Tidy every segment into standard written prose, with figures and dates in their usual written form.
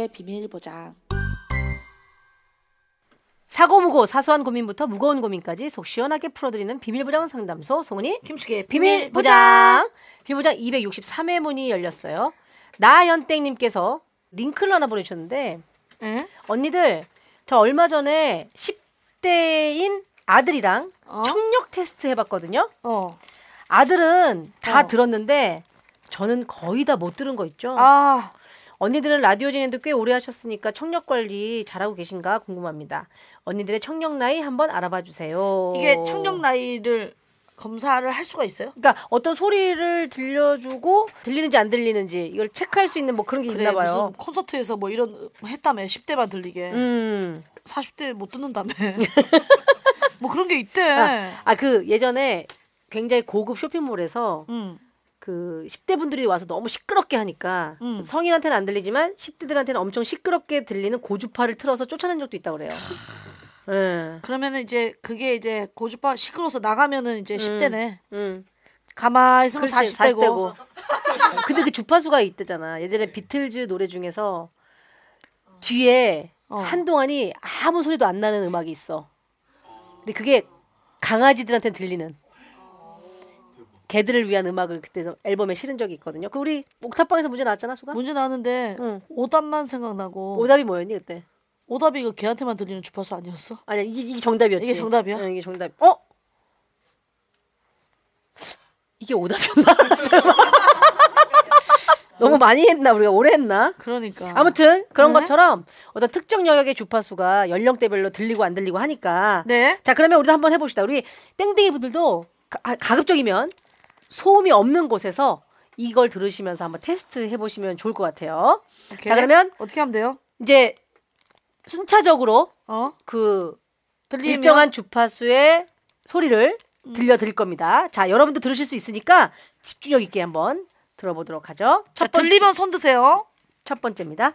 김숙의 비밀 보장. 사고무고 사소한 고민부터 무거운 고민까지 속 시원하게 풀어드리는 비밀보장 상담소 송은이 김숙의 비밀보장. 비밀보장 263회 문이 열렸어요. 나연땡님께서 링크를 하나 보내주셨는데 에? 언니들 저 얼마 전에 10대인 아들이랑 청력 테스트 해봤거든요. 아들은 다 들었는데 저는 거의 다 못 들은 거 있죠. 언니들은 라디오 진행도 꽤 오래 하셨으니까 청력 관리 잘하고 계신가 궁금합니다. 언니들의 청력 나이 한번 알아봐 주세요. 이게 청력 나이를 검사를 할 수가 있어요? 그러니까 어떤 소리를 들려주고 들리는지 안 들리는지 이걸 체크할 수 있는 뭐 그런 게 있나 봐요. 무슨 콘서트에서 뭐 이런 했다며 10대만 들리게. 40대 못 듣는다며. 뭐 그런 게 있대. 그 예전에 굉장히 고급 쇼핑몰에서 그 10대 분들이 와서 너무 시끄럽게 하니까 성인한테는 안 들리지만 10대들한테는 엄청 시끄럽게 들리는 고주파를 틀어서 쫓아낸 적도 있다고 그래요. 그러면은 이제 그게 이제 고주파 시끄러워서 나가면은 이제 10대네. 가만히 있으면 40대고. 근데 그 주파수가 있대잖아. 예전에 비틀즈 노래 중에서 뒤에 한동안이 아무 소리도 안 나는 음악이 있어. 근데 그게 강아지들한테 들리는. 개들을 위한 음악을 그때 앨범에 실은 적이 있거든요. 그 우리 옥탑방에서 문제 나왔잖아, 수가? 문제 나왔는데 오답만 생각나고. 오답이 뭐였니 그때? 오답이 그 개한테만 들리는 주파수 아니었어? 아니야, 이게 정답이었지. 이게 정답이야? 응, 이게 정답. 이게 오답이었나? 너무 많이 했나? 우리가 오래 했나? 그러니까. 아무튼 그런 것처럼 어떤 특정 영역의 주파수가 연령대별로 들리고 안 들리고 하니까. 네. 자, 그러면 우리도 한번 해봅시다. 우리 땡땡이 분들도 가급적이면 소음이 없는 곳에서 이걸 들으시면서 한번 테스트 해보시면 좋을 것 같아요. 오케이. 자, 그러면 어떻게 하면 돼요? 이제 순차적으로 그 들리면? 일정한 주파수의 소리를 들려드릴 겁니다. 자, 여러분도 들으실 수 있으니까 집중력 있게 한번 들어보도록 하죠. 들리면 손 드세요. 첫 번째입니다.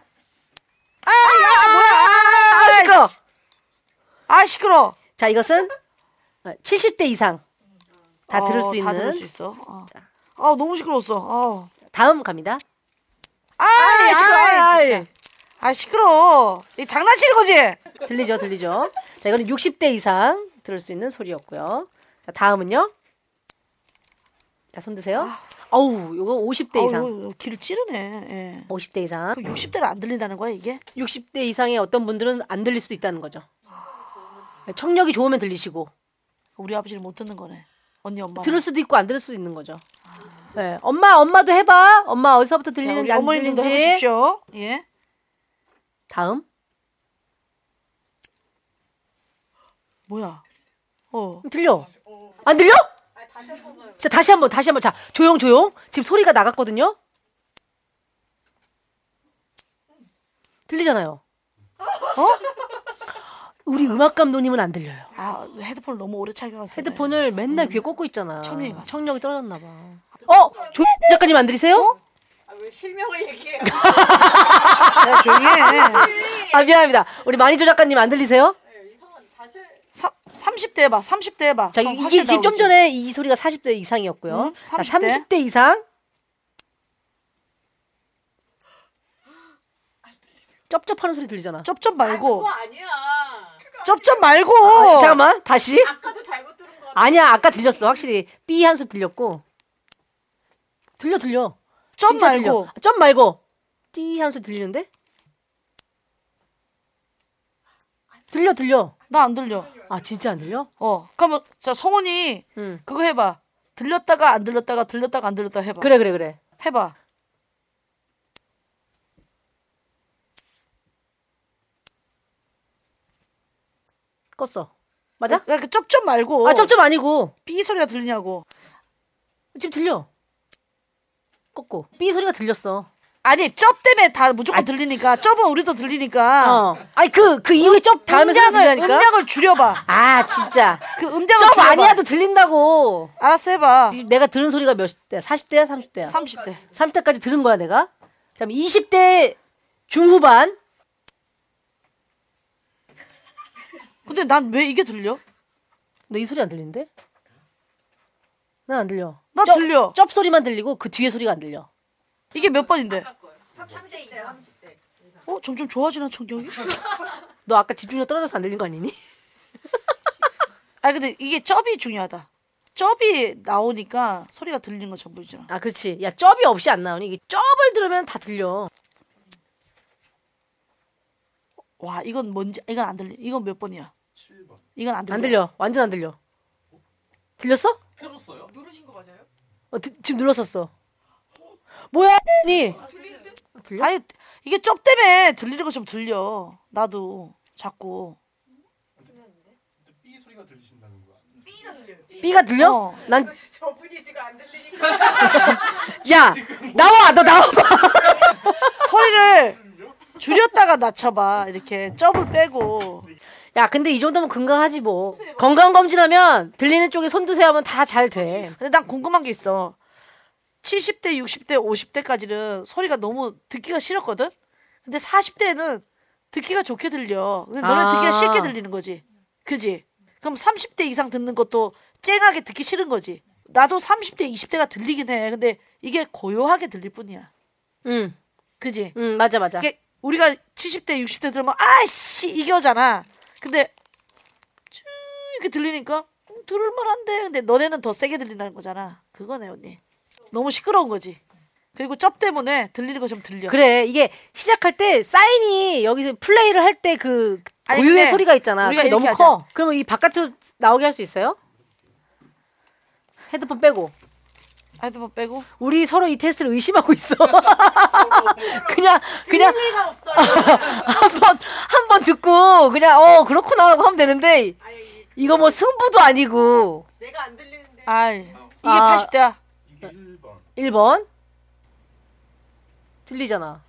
뭐야? 시끄러. 시끄러. 자, 이것은 70대 이상 다 들을 수 있는. 다 들을 수 있어. 너무 시끄러웠어. 다음 갑니다. 시끄러. 진짜. 시끄러. 이 장난치는 거지? 들리죠. 자, 이거는 60대 이상 들을 수 있는 소리였고요. 자, 다음은요. 자, 손 드세요. 어우, 이거 50대 이상. 귀를 찌르네. 예. 50대 이상. 그럼 60대는 안 들린다는 거야, 이게? 60대 이상의 어떤 분들은 안 들릴 수도 있다는 거죠. 청력이 좋으면 들리시고. 우리 아버지는 못 듣는 거네. 언니, 엄마. 들을 수도 있고 안 들을 수도 있는 거죠. 네. 엄마도 해봐. 엄마 어디서부터 들리는지 안 어머님도 들리는지. 해보십시오. 예. 다음. 뭐야? 들려? 안 들려? 자, 다시 한번. 자, 조용. 지금 소리가 나갔거든요. 들리잖아요. 우리 음악 감독님은 안 들려요. 헤드폰을 너무 오래 착용했어요. 헤드폰을 맨날 귀에 꽂고 있잖아. 청력이 떨어졌나 봐. 조 작가님 안 들리세요? 왜 실명을 얘기해요? 조용히 해. 미안합니다. 우리 마니조 작가님 안 들리세요? 30대 해봐. 30대 해봐. 자, 이게 지금 좀 전에 이 소리가 40대 이상이었고요. 30대? 자, 30대 이상. 쩝쩝하는 소리 들리잖아. 쩝쩝 말고. 그거 아니야. 쩝쩝 말고. 잠깐만, 다시. 아까도 잘못 들은 거 같아. 아니야, 아까 들렸어. 확실히 삐 한 소리 들렸고. 들려. 쩝 진짜 말고. 쩝 말고. 띠 한 소리 들리는데? 들려. 나 안 들려. 진짜 안 들려? 그러면 자, 성훈이 그거 해봐. 들렸다가 안 들렸다가 들렸다가 안 들렸다가 해봐. 그래. 해봐. 껐어. 맞아? 그 쩝쩝 말고. 쩝쩝 아니고. 삐 소리가 들리냐고. 지금 들려. 껐고. 삐 소리가 들렸어. 아니, 쩝 때문에 다 무조건 들리니까. 쩝은 우리도 들리니까. 그 이후에 쩝 다음에 소리 들리니까. 음량을 줄여봐. 진짜. 그 음량을 쩝 줄여봐. 아니야도 들린다고. 알았어, 해봐. 내가 들은 소리가 몇 대야? 40대야? 30대야? 30대. 30대까지 들은 거야, 내가. 그다음에 20대 중후반. 근데 난 왜 이게 들려? 너 이 소리 안 들리는데? 난 안 들려. 나 들려. 쩝 소리만 들리고 그 뒤에 소리가 안 들려. 이게 몇 번인데? 30대 이상. 점점 좋아지는 청력이? 너 아까 집중력 떨어져서 안 들린 거 아니니? 아니 근데 이게 쩝이 중요하다. 쩝이 나오니까 소리가 들리는 건 전부이잖아. 아 그렇지. 야 쩝이 없이 안 나오니 이게 쩝을 들으면 다 들려. 와 이건 뭔지 이건 안 들리. 이건 몇 번이야? 7번. 이건 안 들려. 안 들려. 완전 안 들려. 들렸어? 들었어요? 누르신 거 맞아요? 지금 눌렀었어. 뭐야? 니 들리는데? 들려? 아니 이게 쩝 때문에 들리는 거 좀 들려. 나도 자꾸. 삐 소리가 들리신다는 거야. B가 들려요. B가 들려? 어. 난 저분이 지금 안 들리니까. 야 나와 너 나와봐. 소리를 줄였다가 낮춰봐. 이렇게 쩝을 빼고. 야 근데 이 정도면 건강하지 뭐. 건강 검진하면 들리는 쪽에 손 드세요 하면 다 잘 돼. 근데 난 궁금한 게 있어. 70대, 60대, 50대까지는 소리가 너무 듣기가 싫었거든? 근데 40대에는 듣기가 좋게 들려. 근데 너는 듣기가 싫게 들리는 거지. 그지? 그럼 30대 이상 듣는 것도 쨍하게 듣기 싫은 거지. 나도 30대, 20대가 들리긴 해. 근데 이게 고요하게 들릴 뿐이야. 응. 그지? 맞아. 이게 우리가 70대, 60대 들으면 아이씨 이겨잖아. 근데 쭉 이렇게 들리니까 들을만한데. 근데 너네는 더 세게 들린다는 거잖아. 그거네 언니. 너무 시끄러운 거지. 그리고 쩝 때문에 들리는 거 좀 들려. 그래 이게 시작할 때 사인이 여기서 플레이를 할 때 그 아니, 고유의 근데 소리가 있잖아. 우리가 그게 너무 이렇게 커. 그러면 이 바깥으로 나오게 할 수 있어요? 헤드폰 빼고. 헤드폰 빼고. 우리 서로 이 테스트를 의심하고 있어. 그냥 리가 없어요. 한 번 듣고 그냥 그렇구나라고 하면 되는데 이거 뭐 승부도 아니고. 내가 안 들리는데. 아이 이게 아. 80대야. 이게 1번. 1번 들리잖아.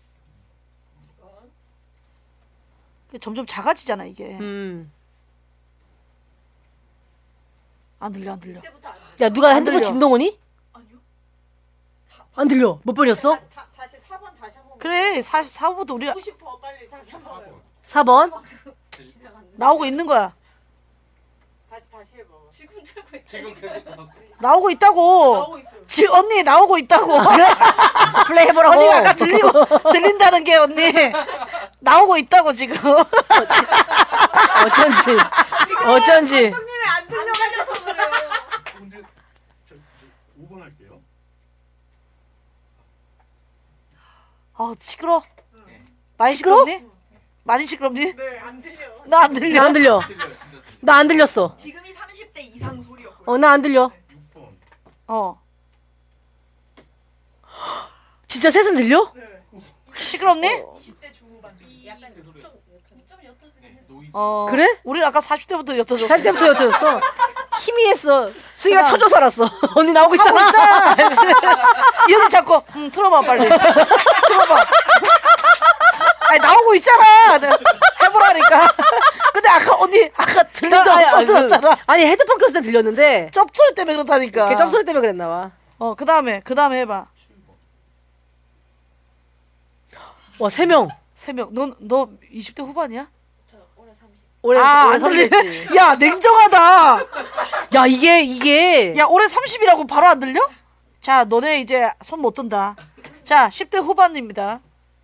점점 작아지잖아 이게. 안 들려. 그때부터 안 들려. 야 누가 안 핸드폰 들려. 진동원이? 아니요. 안 들려. 몇 번이었어? 다시 4번 다시 한번. 그래 44부터 우리가 보고 싶어 빨리 다시 한번. 4번. 나오고 있는 거야. 다시 해봐. 지금 들고 있. 지금 계속 나오고 있다고. 나오고 있어요. 언니 나오고 있다고. 플레이 해보라고. 언니가 아까 들린다는 게 언니 나오고 있다고 지금. 어쩐지. 형님이 안 들려가려서 그래요. 문제 5번 할게요. 아 시끄러. 많이 시끄러? 시끄럽니? 많이 시끄럽니? 네, 안 들려. 나 안 들려. 나 안 들려. 나 안 들렸어. 지금이 30대 이상 소리였고. 나 안 들려. 6번. 진짜 셋은 들려? 네. 시끄럽니? 20대 중후반. 약간 좀 옅어지긴 했어. 그래? 우리 아까 40대부터 옅어졌어. 살 때부터 옅어졌어. 희미했어. 수희가 쳐줘서 알았어. 언니 나오고 있잖아. 이 언니 자꾸 틀어봐 빨리. 틀어봐. 아니 나오고 있잖아. 내가 해보라니까. 근데 아까 언니 들린다고 써들었잖아. 아니 헤드폰 꼈을 때 들렸는데 쩝소리 때문에 그렇다니까. 그 쩝소리 때문에 그랬나 봐. 그 다음에 해봐. 와 3명. 3명. 너 20대 후반이야? 저 올해 30. 올해 안 들리. 30지. 야 냉정하다. 야 이게 야 올해 30이라고 바로 안 들려? 자 너네 이제 손 못 든다. 자 10대 후반입니다.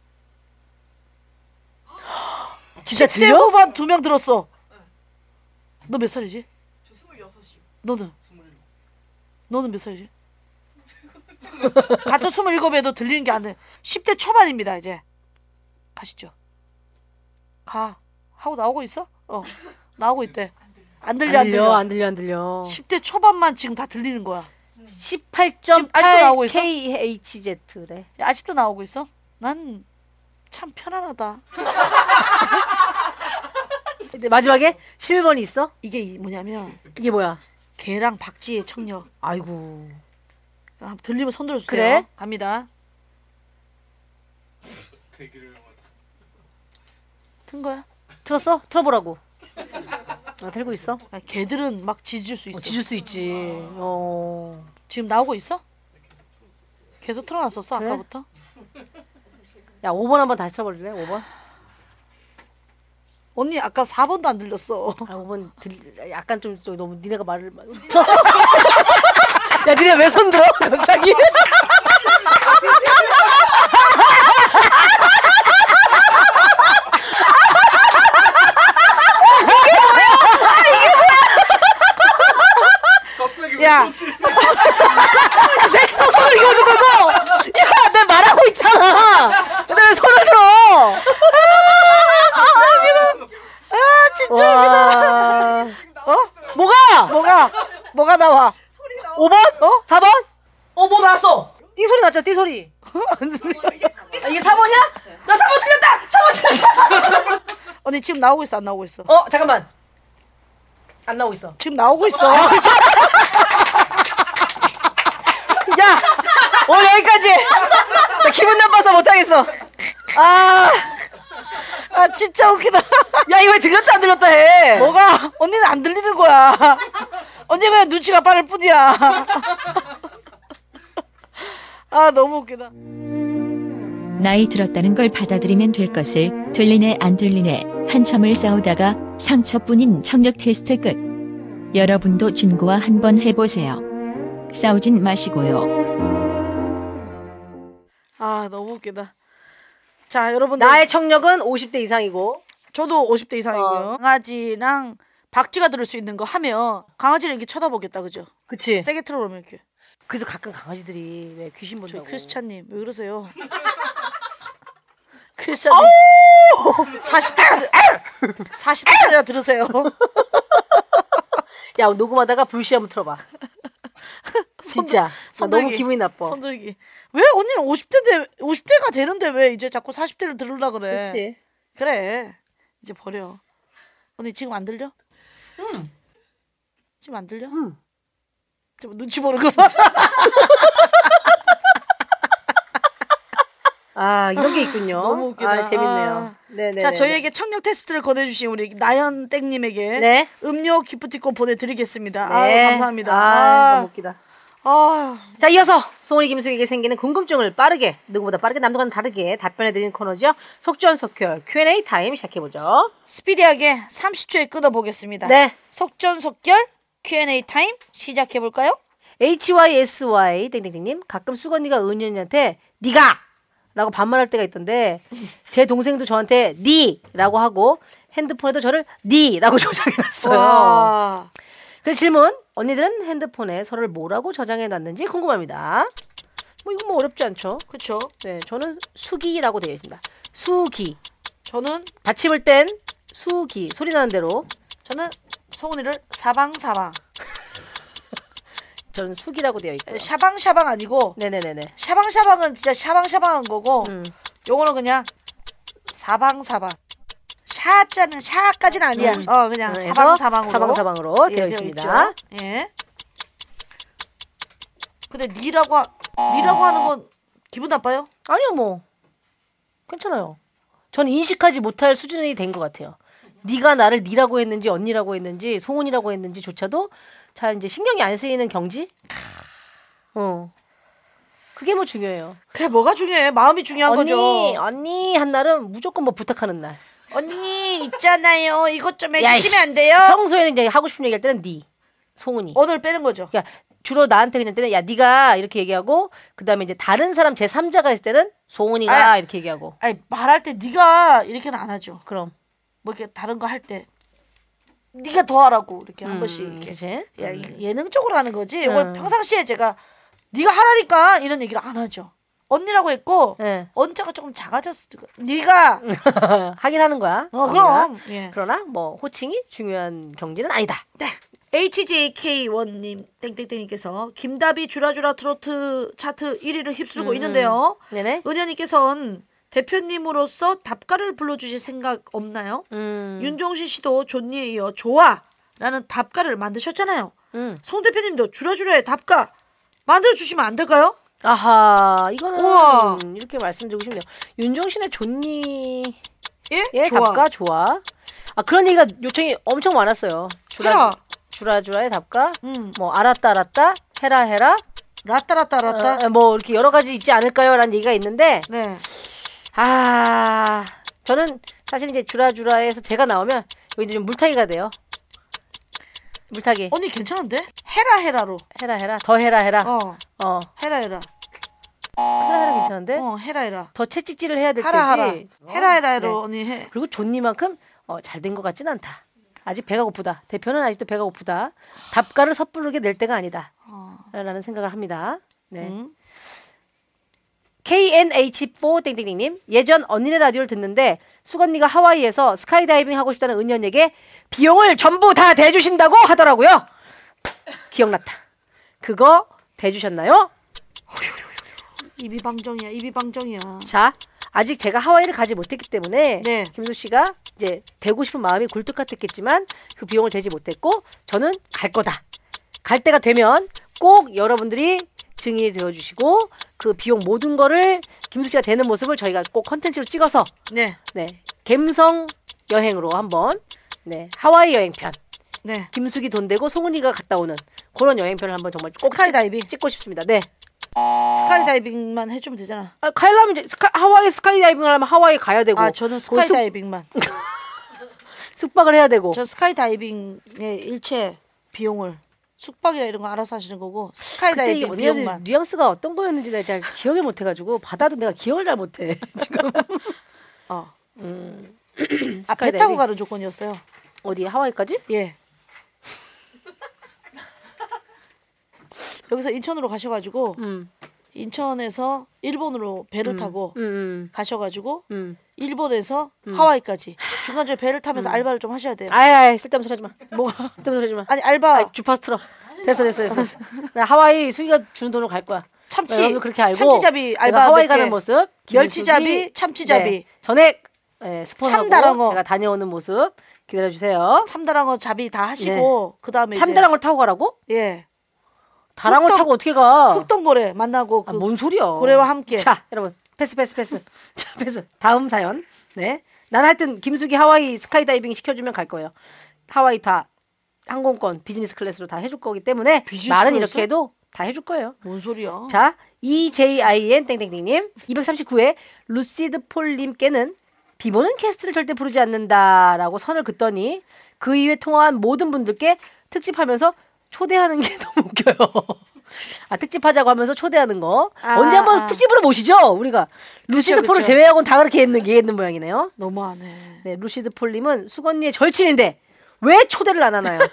진짜 10대 들려? 후반 2명 들었어. 너 몇 살이지? 저 26이요. 너는? 27. 너는 몇 살이지? 같은 27에도 들리는 게 안 돼. 10대 초반입니다 이제. 가시죠. 가. 하고 나오고 있어? 나오고 있대. 안 들려. 안 들려. 10대 초반만 지금 다 들리는 거야. 18.8 나오고 있어? KHZ래. 야, 아직도 나오고 있어? 난 참 편안하다. 근데 마지막에 11번이 있어? 이게 뭐냐면 이게 뭐야? 개랑 박쥐의 청력. 아이고. 한번 들리면 손 들어주세요. 그래? 갑니다. 대기를 튼 거야? 틀었어? 틀어보라고. 틀고 있어? 개들은 막 짖을 수 있어. 짖을 수 있지. 지금 나오고 있어? 계속 틀어놨었어 그래? 아까부터? 야 5번 한번 다시 틀어볼래? 5번? 언니 아까 4번도 안 들렸어. 5번 약간 좀 너무 니네가 말을 틀었어? 야 니네 왜 손 들어? 갑자기? 야, 섹스 손을 이거 들어서, 야, 내가 말하고 있잖아. 근데 왜 손을 들어? 진짜 웃기다. 어? 뭐가 나와? 5번? 어? 4번? 뭐 나왔어? 띠 소리 났죠, 띠 소리. 이게 4번이야? 나 4번 틀렸다! 4번 틀렸다! 언니 지금 나오고 있어, 안 나오고 있어? 잠깐만. 안 나오고 있어. 지금 나오고 있어. 야! 여기까지! 나 기분 나빠서 못하겠어. 진짜 웃기다. 야, 이거 왜 들렸다 안 들렸다 해? 뭐가? 언니는 안 들리는 거야. 언니가 그냥 눈치가 빠를 뿐이야. 너무 웃기다. 나이 들었다는 걸 받아들이면 될 것을 들리네 안 들리네 한참을 싸우다가 상처뿐인 청력 테스트 끝. 여러분도 진구와 한번 해보세요. 싸우진 마시고요. 너무 웃기다. 자, 여러분들. 나의 청력은 50대 이상이고. 저도 50대 이상이고요. 강아지랑 박쥐가 들을 수 있는 거 하면 강아지를 이렇게 쳐다보겠다, 그죠? 그치. 세게 틀어놓으면 이렇게. 그래서 가끔 강아지들이 왜 귀신 본다고. 크리스찬님 왜 그러세요? 크리스찬님 40대짜리라 들으세요. 야, 녹음하다가 불시 한번 틀어봐. 진짜. 나 너무 기분이 나빠. 손들기. 왜 언니는 50대가 되는데 왜 이제 자꾸 40대를 들으려 그래? 그치. 그래. 이제 버려. 언니 지금 안 들려? 응. 지금 안 들려? 응. 좀 눈치 보는 거 봐. 이런 게 있군요. 너무 웃기다. 재밌네요. 네네. 자, 저희에게 청력 테스트를 권해주신 우리 나연땡님에게 네. 음료 기프티콘 보내드리겠습니다. 네. 감사합니다. 너무 웃기다. 자, 이어서 송은이 김숙에게 생기는 궁금증을 빠르게, 누구보다 빠르게 남들과는 다르게 답변해드리는 코너죠. 속전속결 Q&A 타임 시작해보죠. 스피디하게 30초에 끊어보겠습니다. 네. 속전속결 Q&A 타임 시작해볼까요? HYSY 땡땡땡님, 가끔 수건이가 은현이한테 니가! 라고 반말할 때가 있던데 제 동생도 저한테 니! 라고 하고 핸드폰에도 저를 니! 라고 저장해놨어요. 그래서 질문, 언니들은 핸드폰에 서로를 뭐라고 저장해놨는지 궁금합니다. 이건 어렵지 않죠? 그쵸. 네, 저는 수기라고 되어 있습니다. 수기. 저는 받침을 땐 수기. 소리 나는 대로. 저는 송은이를 사방사방. 저는 수기라고 되어 있고요. 샤방샤방 아니고 네네네네. 샤방샤방은 진짜 샤방샤방한 거고 요거는 그냥 사방사방. 샤자는 샤까지는 아니야. 그냥 사방사방으로 되어 있습니다. 예. 근데 니라고 하는 건 기분 나빠요? 아니요, 괜찮아요. 저는 인식하지 못할 수준이 된 것 같아요. 네가 나를 니라고 했는지 언니라고 했는지 송은이라고 했는지조차도 잘 이제 신경이 안 쓰이는 경지? 그게 중요해요. 그게 뭐가 중요해? 마음이 중요한 거죠. 언니 한 날은 무조건 부탁하는 날. 언니 있잖아요. 이것 좀 해주시면 안 돼요? 평소에는 이제 하고 싶은 얘기할 때는 니, 송은이. 언어를 빼는 거죠. 그러니까 주로 나한테 그냥 때는 야 네가 이렇게 얘기하고 그다음에 이제 다른 사람 제3자가 있을 때는 송은이가 이렇게 얘기하고. 말할 때 네가 이렇게는 안 하죠. 그럼 이렇게 다른 거 할 때 네가 더 하라고 이렇게 한 번씩 이렇게. 그치? 예능적으로 하는 거지. 이걸 평상시에 제가 네가 하라니까 이런 얘기를 안 하죠. 언니라고 했고 언자가 조금 작아졌을 때 네가 하긴 하는 거야. 그럼. 그러나 호칭이 중요한 경지는 아니다. 네. HJK1님 땡땡땡님께서 김다비 주라주라 트로트 차트 1위를 휩쓸고 있는데요. 네네. 은현이께서는 대표님으로서 답가를 불러주실 생각 없나요? 윤종신 씨도 존니에 이어 좋아라는 답가를 만드셨잖아요. 송 대표님도 주라주라의 답가 만들어주시면 안 될까요? 아하, 이거는 이렇게 말씀드리고 싶네요. 윤종신의 존니의 답가 좋아. 그런 얘기가 요청이 엄청 많았어요. 주라주라의 답가, 알았다 해라 라따 이렇게 여러 가지 있지 않을까요? 라는 얘기가 있는데 네. 저는 사실 이제 주라주라에서 제가 나오면 여기 이제 좀 물타기가 돼요. 물타기. 언니 괜찮은데? 해라로. 해라. 더 해라. 해라. 해라 괜찮은데? 해라. 더 채찍질을 해야 될 테지. 해라로 언니 해. 그리고 존니만큼 잘 된 것 같진 않다. 아직 배가 고프다. 대표는 아직도 배가 고프다. 답가를 섣부르게 낼 때가 아니다. 라는 생각을 합니다. 네. KNH4 땡땡땡님 예전 언니네 라디오를 듣는데 수건니가 하와이에서 스카이다이빙 하고 싶다는 은연에게 비용을 전부 다 대주신다고 하더라고요. 기억났다. 그거 대주셨나요? 입이 방정이야. 자, 아직 제가 하와이를 가지 못했기 때문에 네. 김숙 씨가 이제 대고 싶은 마음이 굴뚝 같았겠지만 그 비용을 대지 못했고 저는 갈 거다. 갈 때가 되면 꼭 여러분들이 증인이 되어주시고 그 비용 모든 거를 김숙 씨가 되는 모습을 저희가 꼭 컨텐츠로 찍어서 네. 갬성 여행으로 한번 하와이 여행편 김숙이 돈 대고 송은이가 갔다 오는 그런 여행편을 한번 정말 꼭 스카이다이빙 찍고 싶습니다. 네. 스카이다이빙만 해주면 되잖아. 가려면 이제 하와이 스카이다이빙을 하면 하와이 가야 되고 저는 스카이다이빙만. 숙박을 해야 되고. 저 스카이다이빙의 일체 비용을 숙박이나 이런 거 알아서 하시는 거고 스카이다이빙 그때 비용만. 뉘앙스가 어떤 거였는지 내가 잘 기억을 못해가지고 받아도 내가 기억을 잘 못해 지금. 배 타고 가는 조건이었어요. 어디 하와이까지? 예. 여기서 인천으로 가셔가지고 인천에서 일본으로 배를 타고 가셔가지고 일본에서 하와이까지 중간중간에 배를 타면서 알바를 좀 하셔야 돼요. 아이 쓸데없는 소리 하지 마. 뭐가? 쓸데없는 소리 하지 마. 아니 알바. 주파수 틀어. 됐어. 나 하와이 수기가 주는 돈으로 갈 거야. 참치. 그렇게 알고 참치잡이 알바 하와이 가는 모습. 멸치잡이, 참치잡이. 전액 스폰하고 참다랑어. 제가 다녀오는 모습 기다려주세요. 참다랑어 잡이 다 하시고 그 다음에 참다랑어를 타고 가라고? 예. 다랑어 타고 어떻게 가? 흑동고래 만나고 뭔 소리야? 고래와 함께. 자, 여러분 패스. 자, 패스. 다음 사연. 네, 난 하여튼 김숙이 하와이 스카이다이빙 시켜주면 갈 거예요. 하와이 다 항공권 비즈니스 클래스로 다 해줄 거기 때문에 말은 이렇게 해도 다 해줄 거예요. 뭔 소리야? 자, EJIN 땡땡땡님 239회 루시드 폴님께는 비보는 캐스트를 절대 부르지 않는다라고 선을 긋더니 그 이후에 통화한 모든 분들께 특집하면서 초대하는 게 너무 웃겨요. 특집하자고 하면서 초대하는 거. 언제 한번 특집으로 모시죠? 우리가. 루시드 폴을 제외하고는 다 그렇게 얘기했는 모양이네요. 너무하네. 네, 루시드 폴님은 수건니의 절친인데 왜 초대를 안 하나요?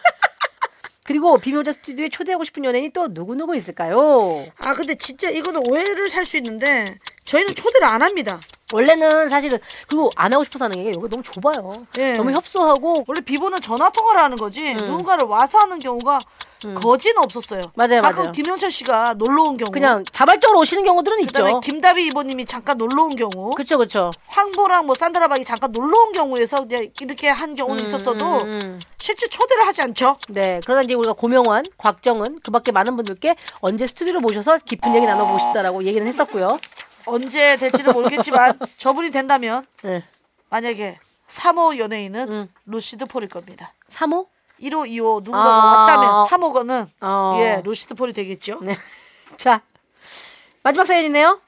그리고 비밀자 스튜디오에 초대하고 싶은 연예인이 또 누구 있을까요? 근데 진짜 이거는 오해를 살 수 있는데 저희는 초대를 안 합니다. 원래는 사실은 그리고 안 하고 싶어서 하는 게 여기 너무 좁아요. 예. 너무 협소하고 원래 비보는 전화 통화를 하는 거지 누군가를 와서 하는 경우가 거진 없었어요. 맞아요. 가끔 김영철 씨가 놀러 온 경우 그냥 자발적으로 오시는 경우들은 그다음에 있죠. 김다비 이모님이 잠깐 놀러 온 경우 그렇죠. 황보랑 산드라박이 잠깐 놀러 온 경우에서 그냥 이렇게 한 경우는 있었어도 실제 초대를 하지 않죠. 네, 그러다 이제 우리가 고명환, 곽정은 그밖에 많은 분들께 언제 스튜디오로 모셔서 깊은 얘기 나눠보고 싶다라고 얘기는 했었고요. 언제 될지는 모르겠지만 저분이 된다면 네. 만약에 3호 연예인은 루시드 폴일 겁니다. 3호? 1호, 2호 누군가가 왔다면 3호건은 예, 루시드 폴이 되겠죠. 네. 자, 마지막 사연이네요.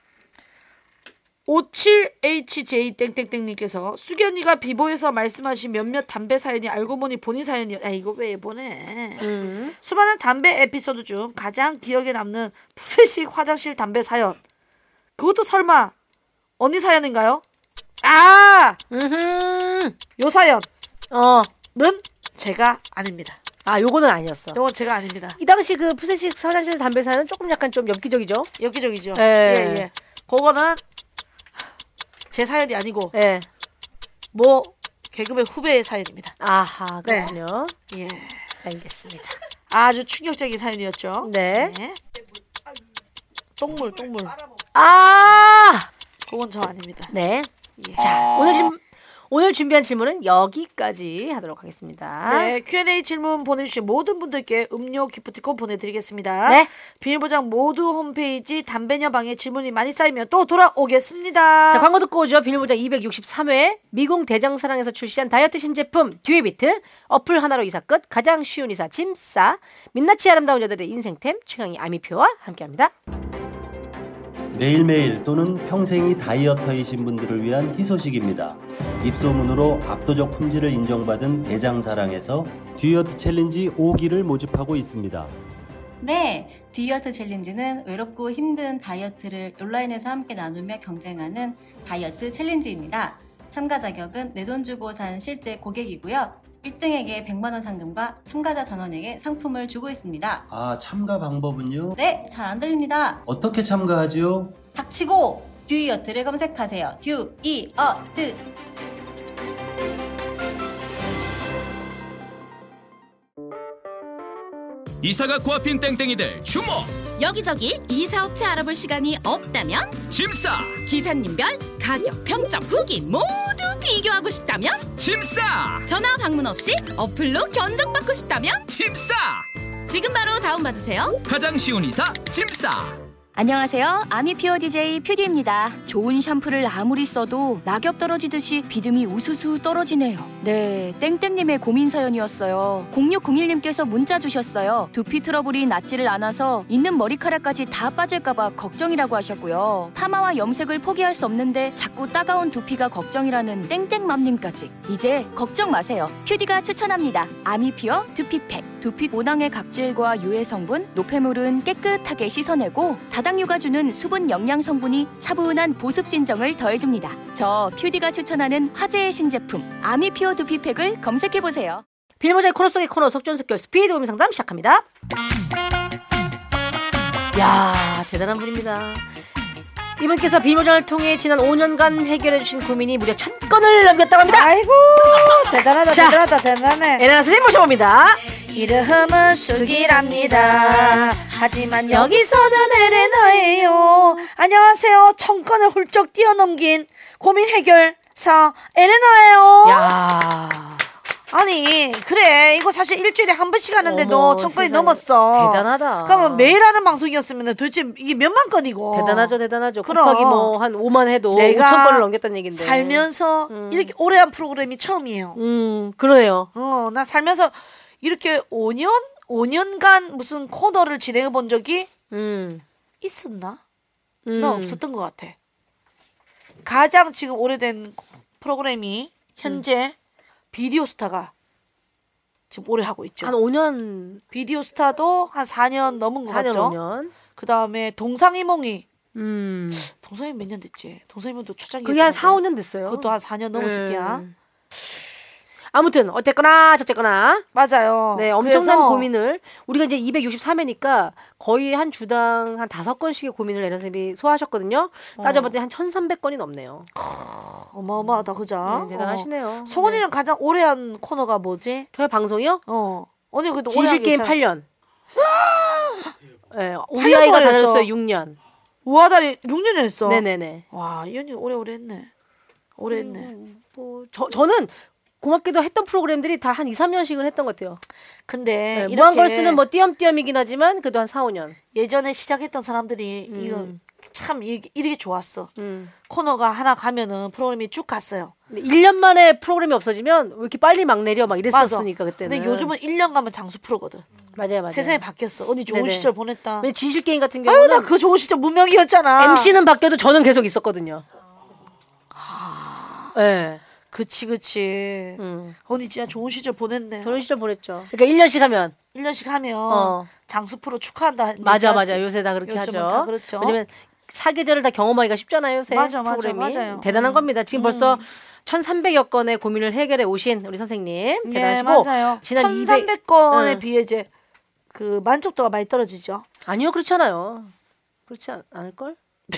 57HJ 땡땡땡님께서 수견이가 비보에서 말씀하신 몇몇 담배 사연이 알고 보니 본인 사연이야. 이거 왜 보내? 수많은 담배 에피소드 중 가장 기억에 남는 푸세식 화장실 담배 사연. 그것도 설마 언니 사연인가요? 요 사연은 제가 아닙니다. 요거는 아니었어. 요건 제가 아닙니다. 이 당시 그 푸세식 화장실 담배 사연은 조금 약간 좀 엽기적이죠? 엽기적이죠. 예. 예. 그거는 제 사연이 아니고 뭐 개그맨 후배의 사연입니다. 아하, 그렇군요. 예. 알겠습니다. 아주 충격적인 사연이었죠. 네. 똥물. 그건 저 아닙니다. 네. 예. 자, 오늘 준비한 질문은 여기까지 하도록 하겠습니다. 네, Q&A 질문 보내주신 모든 분들께 음료 기프티콘 보내드리겠습니다. 네. 비밀보장 모두 홈페이지 담배녀방에 질문이 많이 쌓이면 또 돌아오겠습니다. 자, 광고 듣고 오죠. 비밀보장 263회 미궁 대장사랑에서 출시한 다이어트 신제품 듀에비트 어플 하나로 이사 끝 가장 쉬운 이사 짐싸 민낯이 아름다운 여자들의 인생템 최강희 아미표와 함께합니다. 매일매일 또는 평생이 다이어터이신 분들을 위한 희소식입니다. 입소문으로 압도적 품질을 인정받은 대장사랑에서 듀어트 챌린지 5기를 모집하고 있습니다. 네, 듀어트 챌린지는 외롭고 힘든 다이어트를 온라인에서 함께 나누며 경쟁하는 다이어트 챌린지입니다. 참가 자격은 내 돈 주고 산 실제 고객이고요. 1등에게 100만 원 상금과 참가자 전원에게 상품을 주고 있습니다. 아, 참가 방법은요? 네, 잘 안 들립니다. 어떻게 참가하지요? 닥치고 듀이어트를 검색하세요. 듀이어트. 이사가 코앞인 땡땡이들 주목! 여기저기 이사업체 알아볼 시간이 없다면 짐싸! 기사님별 가격, 평점, 후기 모두 비교하고 싶다면 짐싸! 전화 방문 없이 어플로 견적받고 싶다면 짐싸! 지금 바로 다운받으세요. 가장 쉬운 이사 짐싸! 안녕하세요. 아미피어 DJ 퓨디입니다. 좋은 샴푸를 아무리 써도 낙엽 떨어지듯이 비듬이 우수수 떨어지네요. 네, 땡땡님의 고민 사연이었어요. 0601님께서 문자 주셨어요. 두피 트러블이 낫지를 않아서 있는 머리카락까지 다 빠질까봐 걱정이라고 하셨고요. 파마와 염색을 포기할 수 없는데 자꾸 따가운 두피가 걱정이라는 땡땡맘님까지. 이제 걱정 마세요. 퓨디가 추천합니다. 아미피어 두피팩. 두피 모낭의 각질과 유해 성분, 노폐물은 깨끗하게 씻어내고 다당류가 주는 수분 영양 성분이 차분한 보습 진정을 더해줍니다. 저 퓨디가 추천하는 화제의 신제품 아미피어 두피팩을 검색해보세요. 빌모자의 코너 속의 코너 속전속결 스피드 고민 상담 시작합니다. 야, 대단한 분입니다. 이분께서 빌모자를 통해 지난 5년간 해결해주신 고민이 무려 1000건을 넘겼다고 합니다. 아이고 대단하다. 자, 대단하다 대단해. 에레나 선생님 모셔봅니다. 이름은 숙이랍니다. 하지만 여기서는 에레나예요. 안녕하세요. 1000건을 훌쩍 뛰어넘긴 고민 해결사 에레나예요. 야, 아니 그래 이거 사실 일주일에 한 번씩 하는데도 어머, 1000건이 세상에. 넘었어. 대단하다. 그러면 매일 하는 방송이었으면 도대체 이게 몇만 건이고. 대단하죠, 대단하죠. 그럼. 곱하기 뭐 한 5만 해도 내가 5,000건을 넘겼다는 얘긴데. 살면서 이렇게 오래 한 프로그램이 처음이에요. 그러네요. 나 살면서 이렇게 5년간 무슨 코너를 진행해 본 적이 있었나? 나 없었던 것 같아. 가장 지금 오래된 프로그램이 현재 비디오 스타가 지금 오래 하고 있죠. 한 5년. 비디오 스타도 한 4년 넘은 것 4년, 같죠. 5년. 그 다음에 동상이몽이 동상이몽 몇 년 됐지? 동상이몽도 초창기. 그게 한 4, 5년 됐어요. 그것도 한 4년 넘었을 게야. 아무튼 어쨌거나 저쨌거나 맞아요. 네, 엄청난 그래서 고민을 우리가 이제 263회니까 거의 한 주당 한 5건씩의 고민을 에런 선생님이 소화하셨거든요. 따져봤더니 한 1300건이 넘네요. 어마어마하다 그죠? 네, 대단하시네요. 송은이는 가장 오래 한 코너가 뭐지? 저희 방송이요? 언니 그래도 오래 진실게임 한 8년. 네, 우리 아이가 했어. 다녔어요. 6년. 우아다리 6년 했어. 네네네. 와, 이 언니 오래 했네. 오래 했네. 뭐 저는 고맙게도 했던 프로그램들이 다 한 2, 3년씩은 했던 것 같아요. 근데 네, 이렇게 무한걸스는 뭐 띄엄띄엄이긴 하지만 그래도 한 4, 5년. 예전에 시작했던 사람들이 이거 참 이게 좋았어. 코너가 하나 가면은 프로그램이 쭉 갔어요. 1년 만에 프로그램이 없어지면 왜 이렇게 빨리 막 내려 막 이랬었으니까 맞아. 그때는. 근데 요즘은 1년 가면 장수 프로거든. 맞아요, 맞아요. 세상이 바뀌었어. 언니 좋은 네네. 시절 보냈다. 진실 게임 같은 아유, 경우는 나 그 좋은 시절 무명이었잖아. MC는 바뀌어도 저는 계속 있었거든요. 네. 그치. 언니 진짜 좋은 시절 보냈네. 좋은 시절 보냈죠. 그러니까 1년씩 하면 1년씩 하면 장수 프로 축하한다. 맞아. 얘기하지. 요새 다 그렇게 요즘은 하죠. 다 그렇죠. 왜냐면 사계절을 다 경험하기가 쉽잖아요, 요새. 맞아, 프로그램이. 맞아요. 대단한 겁니다. 지금 벌써 1300여 건의 고민을 해결해 오신 우리 선생님. 네, 대단하시고. 맞아요. 지난 1300건에 비해 이제 그 만족도가 많이 떨어지죠. 아니요, 그렇지 않아요. 그렇지 않을걸?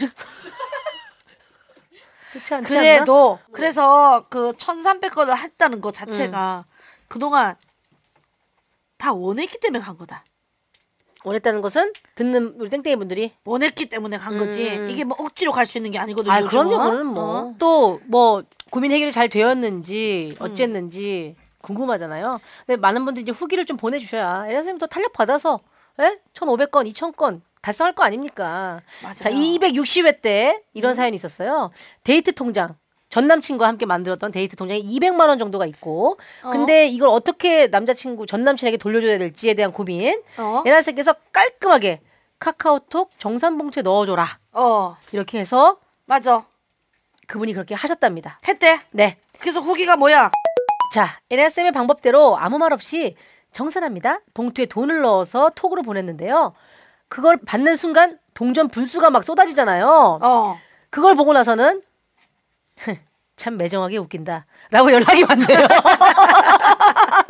그렇지 않지 않나? 그래도 그래서 그 1300건을 했다는 것 자체가 그동안 다 원했기 때문에 간 거다. 원했다는 것은 듣는 우리 땡땡이 분들이 원했기 때문에 간 거지. 이게 뭐 억지로 갈 수 있는 게 아니거든요. 아, 요즘은. 그럼요. 그거는 뭐. 또 뭐 고민 해결이 잘 되었는지 어쨌는지 궁금하잖아요. 근데 많은 분들이 이제 후기를 좀 보내주셔야 에라 선생님 더 탄력 받아서 1,500건, 2,000건 달성할 거 아닙니까? 맞아요. 자, 260회 때 이런 사연이 있었어요. 데이트 통장. 전 남친과 함께 만들었던 데이트 통장에 200만 원 정도가 있고 근데 이걸 어떻게 남자친구 전 남친에게 돌려줘야 될지에 대한 고민 에라 선생님께서 깔끔하게 카카오톡 정산봉투에 넣어줘라 이렇게 해서 맞아. 그분이 그렇게 하셨답니다. 했대. 네. 그래서 후기가 뭐야? 자, 에라쌤의 방법대로 아무 말 없이 정산합니다. 봉투에 돈을 넣어서 톡으로 보냈는데요. 그걸 받는 순간 동전 분수가 막 쏟아지잖아요. 그걸 보고 나서는 참 매정하게 웃긴다 라고 연락이 왔네요.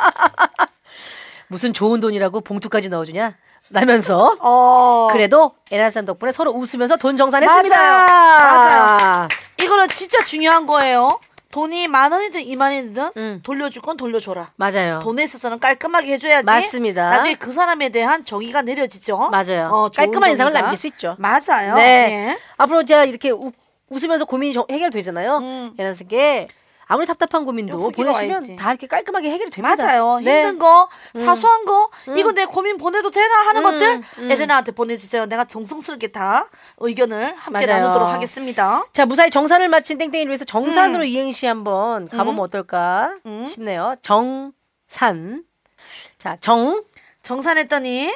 무슨 좋은 돈이라고 봉투까지 넣어주냐? 라면서 그래도 에나쌤 덕분에 서로 웃으면서 돈 정산했습니다. 맞아요. 이거는 진짜 중요한 거예요. 돈이 10,000원이든 20,000원이든 돌려줄 건 돌려줘라. 맞아요. 돈에 있어서는 깔끔하게 해줘야지. 맞습니다. 나중에 그 사람에 대한 정의가 내려지죠. 맞아요. 깔끔한 인상을 정의가. 남길 수 있죠. 맞아요. 네. 예. 앞으로 제가 이렇게 웃으면서 고민이 해결되잖아요. 에나쌤께 아무리 답답한 고민도 보내시면 와야지. 다 이렇게 깔끔하게 해결이 됩니다. 맞아요. 네. 힘든 거, 사소한 거, 이거 내 고민 보내도 되나 하는 것들 에레나한테 보내주세요. 내가 정성스럽게 다 의견을 함께 맞아요. 나누도록 하겠습니다. 자, 무사히 정산을 마친 땡땡이를 위해서 정산으로 이행시 한번 가보면 어떨까 싶네요. 정산. 자, 정산했더니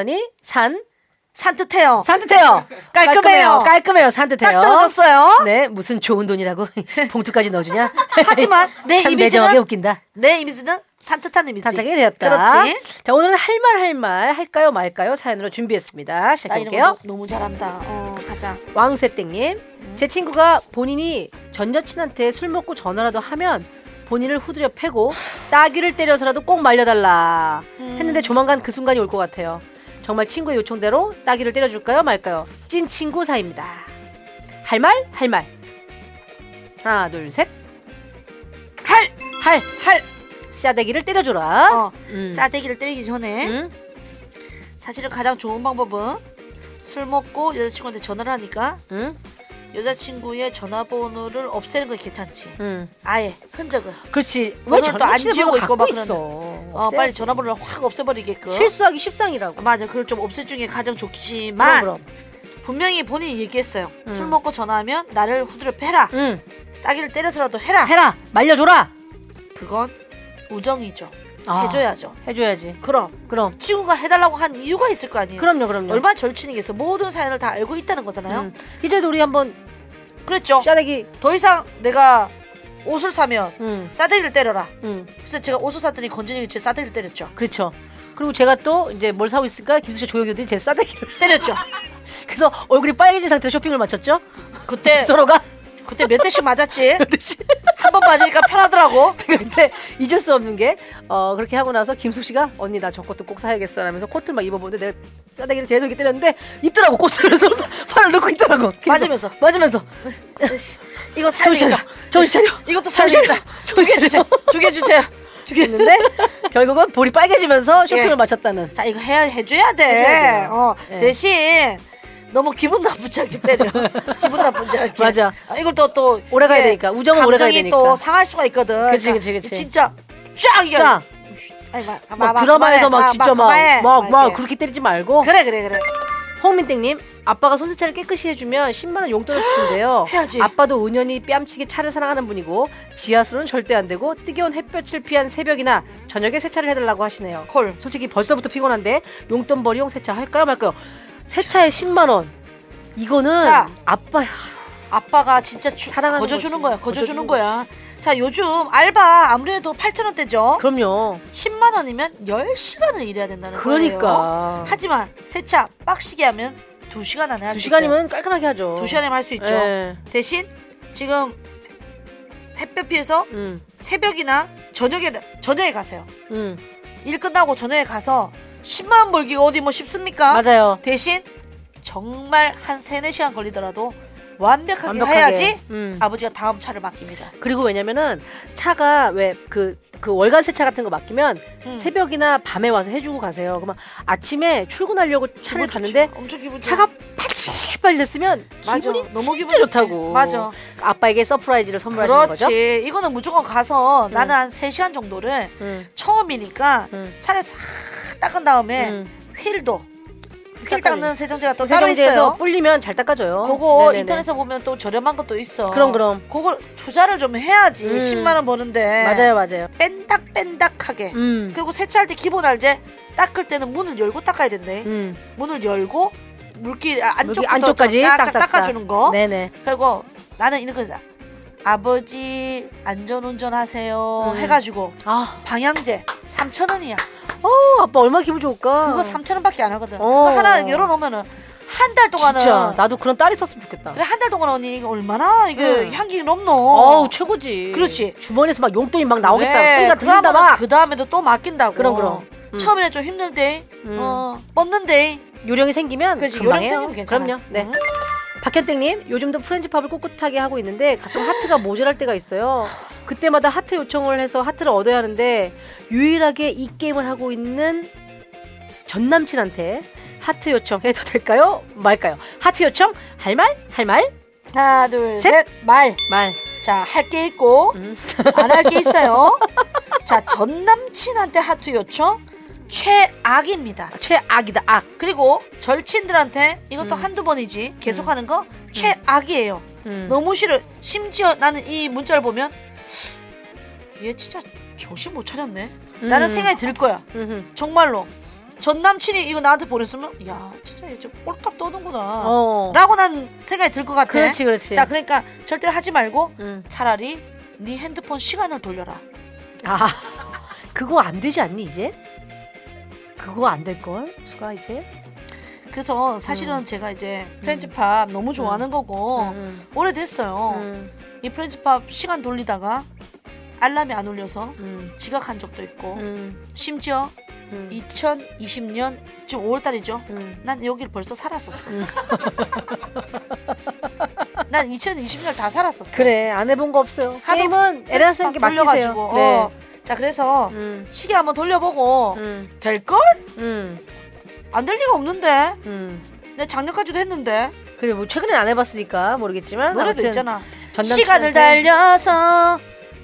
산뜻해요. 산뜻해요. 깔끔해요. 산뜻해요. 딱 떨어졌어요. 네, 무슨 좋은 돈이라고 봉투까지 넣어주냐? 하지만 내 참 이미지는 매정하게 웃긴다. 내 이미지는 산뜻한 이미지. 산뜻하게 되었다. 그렇지. 자, 오늘은 할 말 할까요 말까요 사연으로 준비했습니다. 나 시작해볼게요. 이런 거 너무 잘한다. 가자. 왕새땡님, 제 친구가 본인이 전 여친한테 술 먹고 전화라도 하면 본인을 후드려 패고 따귀를 때려서라도 꼭 말려달라 했는데 조만간 그 순간이 올 것 같아요. 정말 친구의 요청대로 따귀를 때려줄까요 말까요? 찐 친구 사이입니다. 할 말? 하나 둘 셋. 할 싸대기를 때려줘라. 싸대기를 때리기 전에 사실은 가장 좋은 방법은 술 먹고 여자친구한테 전화를 하니까 여자친구의 전화번호를 없애는 건 괜찮지. 아예 흔적을. 그렇지. 왜 또 안 지우고 있고 막 있어. 빨리 전화번호를 확 없애버리게끔. 실수하기 십상이라고. 맞아. 그걸 좀 없애주는 게 가장 좋지만 그럼. 분명히 본인이 얘기했어요. 술 먹고 전화하면 나를 후드려 패라. 따기를 때려서라도 해라. 말려줘라. 그건 우정이죠. 해줘야죠. 해줘야지. 그럼 친구가 해달라고 한 이유가 있을 거 아니에요. 그럼요. 얼마나 절친이겠어. 모든 사연을 다 알고 있다는 거잖아요. 이제도 우리 한번 그랬죠. 싸대기. 더 이상 내가 옷을 사면 싸대기를 때려라. 그래서 제가 옷을 샀더니 건진이가 제 싸대기를 때렸죠. 그렇죠. 그리고 제가 또 이제 뭘 사고 있을까 김숙 씨 조용히 오더니 제 싸대기를 때렸죠. 그래서 얼굴이 빨개진 상태로 쇼핑을 마쳤죠. 그때 서로가 그때 몇 대씩 맞았지. 한 번 맞으니까 편하더라고. 근데 잊을 수 없는 게 그렇게 하고 나서 김숙 씨가 언니 나 저 것도 꼭 사야겠어 라면서 코트를 막 입어보는데 내가 싸대기를 계속 이렇게 때렸는데 입더라고. 코트를 팔을 넣고 있더라고. 맞으면서 이거 사야겠다. 정신 차려. 이것도 사야겠다. 두개 주세요. 했는데 결국은 볼이 빨개지면서 쇼핑을 마쳤다는. 자, 이거 해줘야 돼. 대신 너무 기분 나쁘지 않게 때려. 기분 나쁘지 않게. 맞아. 이걸 또 오래 가야 되니까. 우정은 오래 가야 되니까. 감정이 또 상할 수가 있거든. 그치. 진짜 쫙 이게. 막 드라마에서 막 진짜 막 그렇게 때리지 말고. 그래. 홍민땡님, 아빠가 손세차를 깨끗이 해주면 10만 원 용돈을 주신대요. 해야지. 아빠도 은연히 뺨치게 차를 사랑하는 분이고 지하수는 절대 안 되고 뜨거운 햇볕을 피한 새벽이나 저녁에 세차를 해달라고 하시네요. 콜. 솔직히 벌써부터 피곤한데 용돈 벌이용 세차 할까요 말까요? 세차에 10만 원. 이거는 자, 아빠가 진짜 사랑하는 거저주는 거야. 자, 요즘 알바 아무래도 8,000원대죠. 그럼요. 10만 원이면 10시간을 일해야 된다는 그러니까. 거예요. 하지만 세차 빡시게 하면 2시간 안에 할 수 있어요. 2시간이면 깔끔하게 하죠. 2시간이면 할 수 있죠. 네. 대신 지금 햇볕 피해서 새벽이나 저녁에 가세요. 일 끝나고 저녁에 가서 10만 원 벌기가 어디 뭐 쉽습니까? 맞아요. 대신 정말 한 3-4시간 걸리더라도 완벽하게 해야지 아버지가 다음 차를 맡깁니다. 그리고 왜냐면은 차가 왜 그 월간 세차 같은 거 맡기면 새벽이나 밤에 와서 해주고 가세요. 그러면 아침에 출근하려고 차를 갔는데 차가 빨렸으면 기분이 너무 진짜 좋다고. 맞아. 아빠에게 서프라이즈를 선물하시는 거죠. 그렇지. 이거는 무조건 가서 나는 한 3시간 정도를 처음이니까 차를 싹 닦은 다음에 휠 닦는 세정제가 또 따로 있어요. 불리면 잘 닦아줘요. 그거 네네네. 인터넷에서 보면 또 저렴한 것도 있어. 그럼. 그걸 투자를 좀 해야지. 10만 원 버는데. 맞아요. 뺀닥뺀닥하게. 그리고 세차할 때 기본 알제 닦을 때는 문을 열고 닦아야 된대. 문을 열고 물기 안쪽까지 싹싹 닦아주는 거. 네네. 그리고 나는 이런 거 있어. 아버지 안전운전하세요 해가지고 방향제 3,000원이야. 아빠 얼마나 기분 좋을까. 그거 3,000원밖에 안 하거든. 그거 하나 열어놓으면은 한 달 동안은 진짜 나도 그런 딸 있었으면 좋겠다. 그래, 한 달 동안 언니 이거 얼마나 이게 향기가 넘노. 최고지. 그렇지. 주머니에서 막 용돈이 막 나오겠다. 그래, 소리가 들린다 막. 그 다음에도 또 맡긴다고. 그럼. 처음에는 좀 힘든데 뻗는데 요령이 생기면 그렇지, 금방 요령 해요. 생기면 괜찮아. 그럼요. 네. 박현택님, 요즘도 프렌치팝을 꿋꿋하게 하고 있는데 가끔 하트가 모자랄 때가 있어요. 그때마다 하트 요청을 해서 하트를 얻어야 하는데 유일하게 이 게임을 하고 있는 전 남친한테 하트 요청해도 될까요? 말까요? 하트 요청 할 말? 할 말? 하나 둘 셋. 셋 말. 말. 자, 할 게 있고 안 할 게 있어요. 자, 전 남친한테 하트 요청 최악입니다. 최악이다. 악. 그리고 절친들한테 이것도 한두 번이지 계속하는 거 최악이에요. 너무 싫어. 심지어 나는 이 문자를 보면 얘 진짜 정신 못 차렸네 라는 생각이 들 거야. 정말로 전 남친이 이거 나한테 보냈으면 야 진짜 얘 좀 꼴값 떠는구나 라고 난 생각이 들 것 같아. 그렇지, 그렇지. 자, 그러니까 절대로 하지 말고 차라리 네 핸드폰 시간을 돌려라. 아, 그거 안 되지 않니 이제? 그거 안 될걸? 수가 이제? 그래서 사실은 제가 이제 프렌치팝 너무 좋아하는 거고 오래됐어요. 이 프렌치팝 시간 돌리다가 알람이 안 울려서 지각한 적도 있고 심지어 2020년 지금 5월달이죠. 난 여기를 벌써 살았었어. 난 2020년 다 살았었어. 그래, 안 해본 거 없어요. 하도 게임은 에라스님께 맡기세요. 돌려가지고. 네. 자, 그래서 시계 한번 돌려보고 될걸? 안 될 리가 없는데. 내가 작년까지도 했는데. 그래, 뭐 최근엔 안 해봤으니까 모르겠지만 노래도 있잖아. 전남친한테 시간을 달려서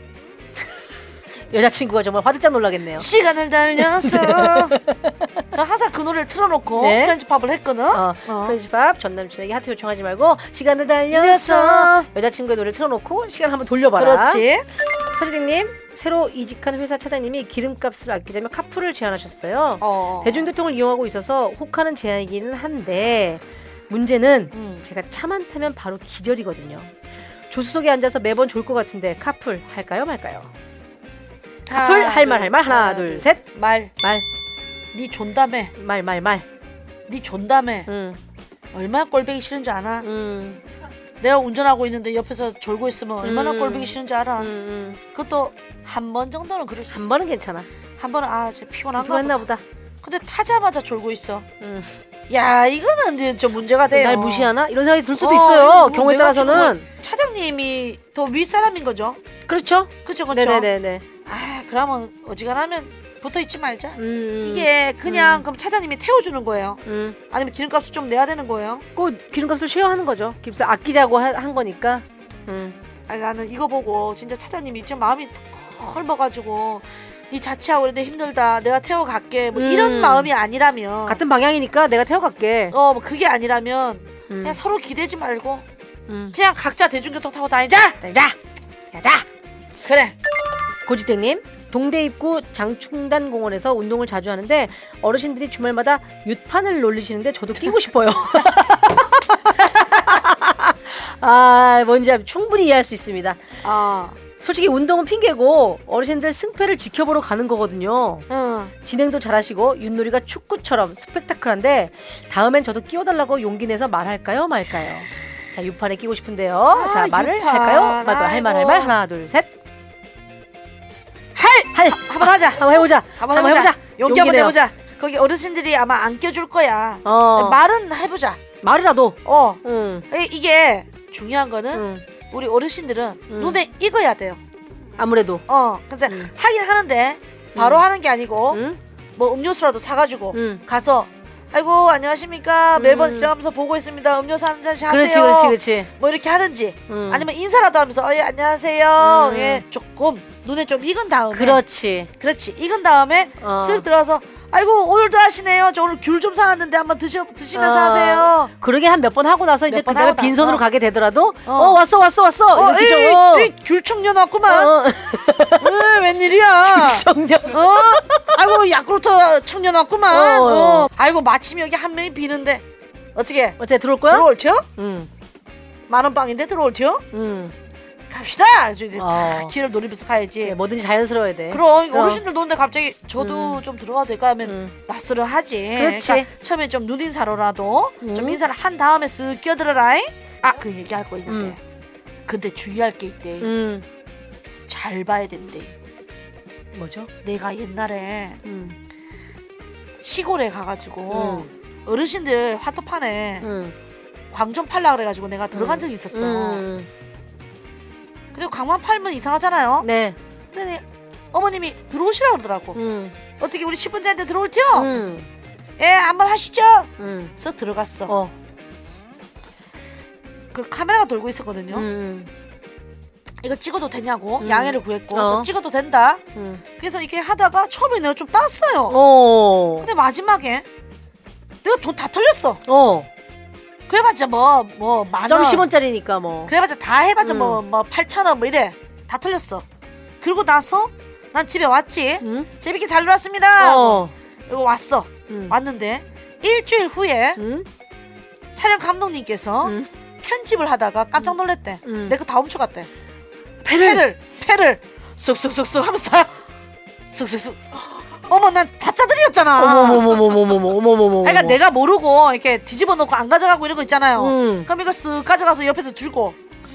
여자친구가 정말 화들짝 놀라겠네요. 시간을 달려서 저 항상 그 노래를 틀어놓고 네. 프렌치팝을 했거든. 프렌치팝 전남친에게 하트 요청하지 말고 시간을 달려서 여자친구의 노래를 틀어놓고 시간 한번 돌려봐라. 그렇지. 서지딩님, 새로 이직한 회사 차장님이 기름값을 아끼자며 카풀을 제안하셨어요. 대중교통을 이용하고 있어서 혹하는 제안이기는 한데 문제는 제가 차만 타면 바로 기절이거든요. 조수석에 앉아서 매번 졸 것 같은데 카풀 할까요 말까요? 카풀 할 말 하나 둘 셋 말. 말. 네 존다며. 말. 네 존다며. 얼마나 꼴보기 싫은지 알아? 내가 운전하고 있는데 옆에서 졸고 있으면 얼마나 꼴보기 싫은지 알아? 그것도 한 번 정도는 그럴 수 있어. 한 번은 괜찮아. 한 번은 진짜 피곤한가 피곤했나 보다. 근데 타자마자 졸고 있어. 야, 이거는 이제 좀 문제가 돼요. 날 무시하나? 이런 생각이 들 수도 있어요. 경우에 따라서는. 차장님이 더 윗사람인 거죠. 그렇죠. 그렇죠. 네네네. 그러면 어지간하면 붙어있지 말자. 이게 그냥 그럼 차장님이 태워주는 거예요. 아니면 기름값을 좀 내야 되는 거예요. 꼭 기름값을 쉐어하는 거죠. 기름값을 아끼자고 한 거니까. 나는 이거 보고 진짜 차장님이 좀 마음이 헐버가지고 네 자취하고 그래도 힘들다 내가 태워갈게 뭐 이런 마음이 아니라면, 같은 방향이니까 내가 태워갈게. 뭐 그게 아니라면 그냥 서로 기대지 말고 그냥 각자 대중교통 타고 다니자. 가자. 그래. 고지땡님, 동대 입구 장충단 공원에서 운동을 자주 하는데 어르신들이 주말마다 윷판을 놀리시는데 저도 끼고 싶어요. 뭔지 충분히 이해할 수 있습니다. 솔직히 운동은 핑계고 어르신들 승패를 지켜보러 가는 거거든요. 진행도 잘하시고 윷놀이가 축구처럼 스펙타클한데 다음엔 저도 끼워달라고 용기 내서 말할까요 말까요? 자, 윷판에 끼고 싶은데요. 자, 말을 윷판. 할까요 말까요? 할 말 하나 둘 셋. 한번 하자. 한번 해보자. 용기 한번 내보자. 거기 어르신들이 아마 안 껴줄 거야. 말은 해보자. 말이라도. 이게 중요한 거는 우리 어르신들은 눈에 익어야 돼요. 아무래도. 근데 하긴 하는데 바로 하는 게 아니고 뭐 음료수라도 사가지고 가서 아이고 안녕하십니까 매번 지나가면서 보고 있습니다. 음료수 한 잔씩 하세요. 그렇지. 뭐 이렇게 하든지 아니면 인사라도 하면서 예 안녕하세요. 예 조금 눈에 좀 익은 다음에. 그렇지. 익은 다음에 쓱 들어가서 아이고 오늘도 하시네요. 저 오늘 귤 좀 사왔는데 한번 드시면서 하세요. 그러게 한 몇 번 하고 나서 이제 그다음에 빈손으로 가게 되더라도 왔어. 귤 청년 왔구만. 웬일이야. 귤 청년. 아이고 야쿠르트 청년 왔구만. 아이고 마침 여기 한 명이 비는데 어떻게 들어올 거야? 들어올죠? 만원 빵인데 들어올죠? 갑시다. 그래서 이제 길을 노리면서 가야지. 네, 뭐든지 자연스러워야 돼. 그럼 어르신들 노는데 갑자기 저도 좀 들어가도 될까 하면 낯설어하지. 그렇지. 그러니까 처음에 좀 눈인사로라도 좀 인사를 한 다음에 쓱 끼어들어라. 그 얘기할 거 있는데 근데 주의할 게 있대. 잘 봐야 된대. 뭐죠? 내가 옛날에 시골에 가가지고 어르신들 화토판에 광 좀 팔라 그래가지고 내가 들어간 적이 있었어. 근데 광만 팔면 이상하잖아요. 네. 근데 어머님이 들어오시라 그러더라고. 어떻게 우리 10분 전에 들어올게요? 예, 한번 하시죠. 그래서 들어갔어. 그 카메라가 돌고 있었거든요. 이거 찍어도 되냐고 양해를 구했고 그래서 찍어도 된다. 그래서 이렇게 하다가 처음에 내가 좀 땄어요. 근데 마지막에 내가 돈 다 털렸어. 그래봤자 뭐 만 원. 10원짜리니까 뭐. 그래봤자 다 해봤자 뭐 8,000원 뭐 이래. 다 털렸어. 그리고 나서 난 집에 왔지. 재밌게 잘 놀았습니다. 그리고 왔어. 왔는데 일주일 후에 촬영 감독님께서 편집을 하다가 깜짝 놀랐대. 내가 다 훔쳐갔대. 패를 쑥쑥쑥쑥 하면서 쑥쑥쑥. 어머 난 다짜들이었잖아. 어머머머머머머머머머머. 그러니까 내가 모르고 이렇게 뒤집어 놓고 안 가져가고 이런 거 있잖아요. 그럼 이걸 쓱 가져가서 옆에도 들고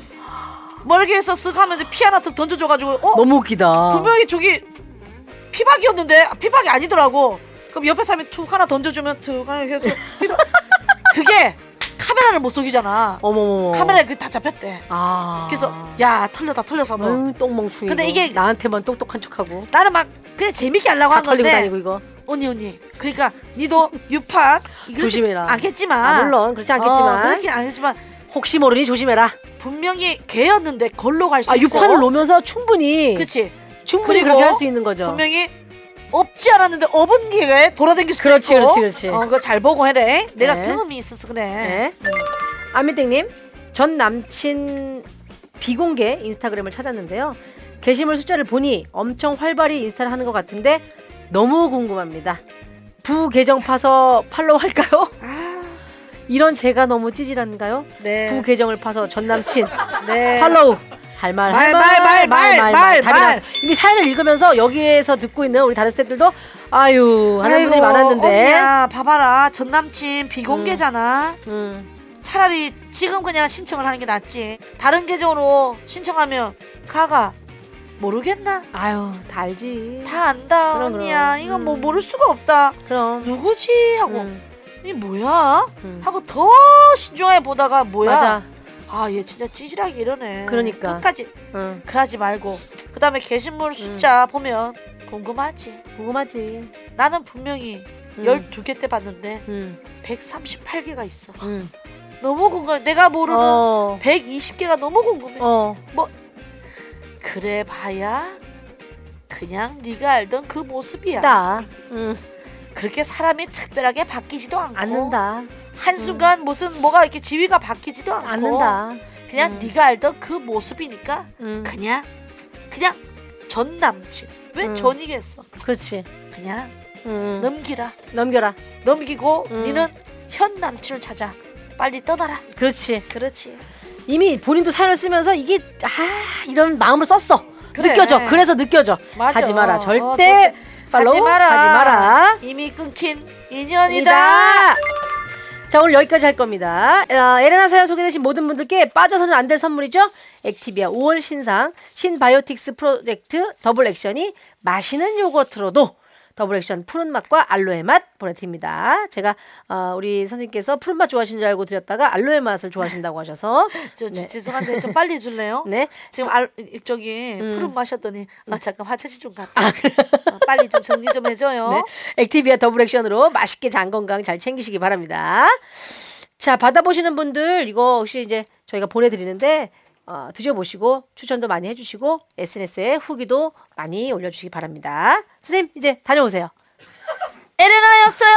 뭐 이렇게 해서 쓱 하면 피 하나 더 던져줘가지고 너무 웃기다. 분명히 저기 피박이었는데 피박이 아니더라고. 그럼 옆에 사람이 툭 하나 던져주면 툭 하나 해서 그게 카메라를 못 속이잖아. 어머머머. 카메라에 그게 다 잡혔대. 그래서 야 털려서 너. 똥멍충이. 근데 이게 나한테만 똑똑한 척하고. 나는 막 그냥 재밌게 하려고 한 건데. 털리고 다니고 이거. 언니. 그러니까 니도 유판 조심해라. 않겠지만. 물론 그렇지 않겠지만. 그렇게 않겠지만. 혹시 모르니 조심해라. 분명히 개였는데 걸로 갈 수 있고. 유판을 놓으면서 충분히. 그렇지. 충분히 그렇게 할 수 있는 거죠. 분명히 없지 않았는데 업은 게 돌아다닐 수도 그렇지, 있고. 그렇지. 그거 잘 보고 해래. 내가 네. 경험이 있어서 그래. 네. 아미땡님, 전 남친 비공개 인스타그램을 찾았는데요. 게시물 숫자를 보니 엄청 활발히 인스타를 하는 것 같은데 너무 궁금합니다. 부계정 파서 팔로우 할까요? 이런 제가 너무 찌질한가요? 네. 부계정을 파서 전 남친 네. 팔로우. 할 말 답이 나왔어. 이미 사연을 읽으면서 여기에서 듣고 있는 우리 다른 스태프들도 아유 하는 분들이 많았는데. 언니야 봐봐라 전 남친 비공개잖아. 차라리 지금 그냥 신청을 하는 게 낫지. 다른 계정으로 신청하면 가가 모르겠나? 아유 다 알지. 다 안다. 그럼, 언니야 그럼. 이건 뭐 모를 수가 없다. 그럼 누구지 하고 이 뭐야 하고 더 신중하게 보다가 뭐야. 맞아. 아 얘 진짜 찌질하게 이러네. 그러니까 끝까지 그러지 말고 그 다음에 게시물 숫자 보면 궁금하지. 나는 분명히 12개 때 봤는데 138개가 있어. 너무 궁금해. 내가 모르는 120개가 너무 궁금해. 뭐 그래 봐야 그냥 네가 알던 그 모습이야. 그렇게 사람이 특별하게 바뀌지도 않는다. 한순간 무슨 뭐가 이렇게 지위가 바뀌지도 않는다. 그냥 네가 알던 그 모습이니까 그냥 전 남친. 왜 전이겠어. 그렇지. 그냥 넘겨라. 넘기고 니는 현 남친을 찾아. 빨리 떠나라. 그렇지. 이미 본인도 사연을 쓰면서 이게 이런 마음을 썼어. 그래. 느껴져. 그래서 느껴져. 맞아. 하지 마라. 절대 팔로우 하지 마라. 이미 끊긴 인연이다. 자 오늘 여기까지 할 겁니다. 에레나 사연 소개되신 모든 분들께 빠져서는 안 될 선물이죠. 액티비아 5월 신상 신바이오틱스 프로젝트 더블 액션이 마시는 요거트로도 더블 액션 푸른 맛과 알로에 맛 보내드립니다. 제가 우리 선생님께서 푸른 맛 좋아하시는 줄 알고 드렸다가 알로에 맛을 좋아하신다고 하셔서 죄송한데 좀 빨리 해줄래요? 네. 지금 저기 푸른 마셨더니 잠깐 화채지 좀 갔다. 빨리 좀 정리 좀 해줘요. 네. 액티비아 더블 액션으로 맛있게 장 건강 잘 챙기시기 바랍니다. 자 받아보시는 분들 이거 혹시 이제 저희가 보내드리는데 드셔보시고 추천도 많이 해주시고 SNS에 후기도 많이 올려주시기 바랍니다. 선생님 이제 다녀오세요. 에레나였어요.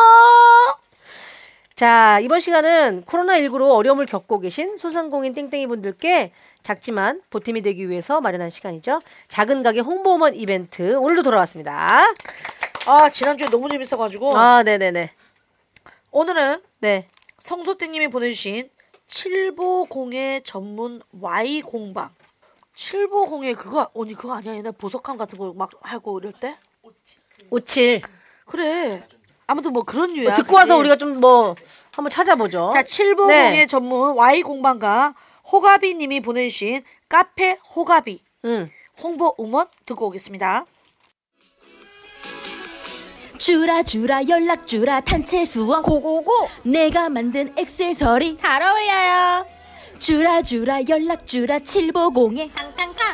자 이번 시간은 코로나19로 어려움을 겪고 계신 소상공인 땡땡이 분들께 작지만 보탬이 되기 위해서 마련한 시간이죠. 작은 가게 홍보먼 이벤트 오늘도 돌아왔습니다. 지난주에 너무 재밌어가지고 네네네. 오늘은 네. 성소땡님이 보내주신 750의 전문 Y 공방. 750의 그거 아니야? 옛날 보석함 같은 거 막 하고 이럴 때? 57. 그래. 아무튼 뭐 그런 류야. 듣고 와서 우리가 좀 뭐 한번 찾아보죠. 자, 750의 전문 Y 공방과 호가비님이 보내주신 카페 호가비 홍보 음원 듣고 오겠습니다. 주라 연락 주라 단체 수업 고고고 내가 만든 액세서리 잘 어울려요. 주라 연락 주라 750에 탕탕탕.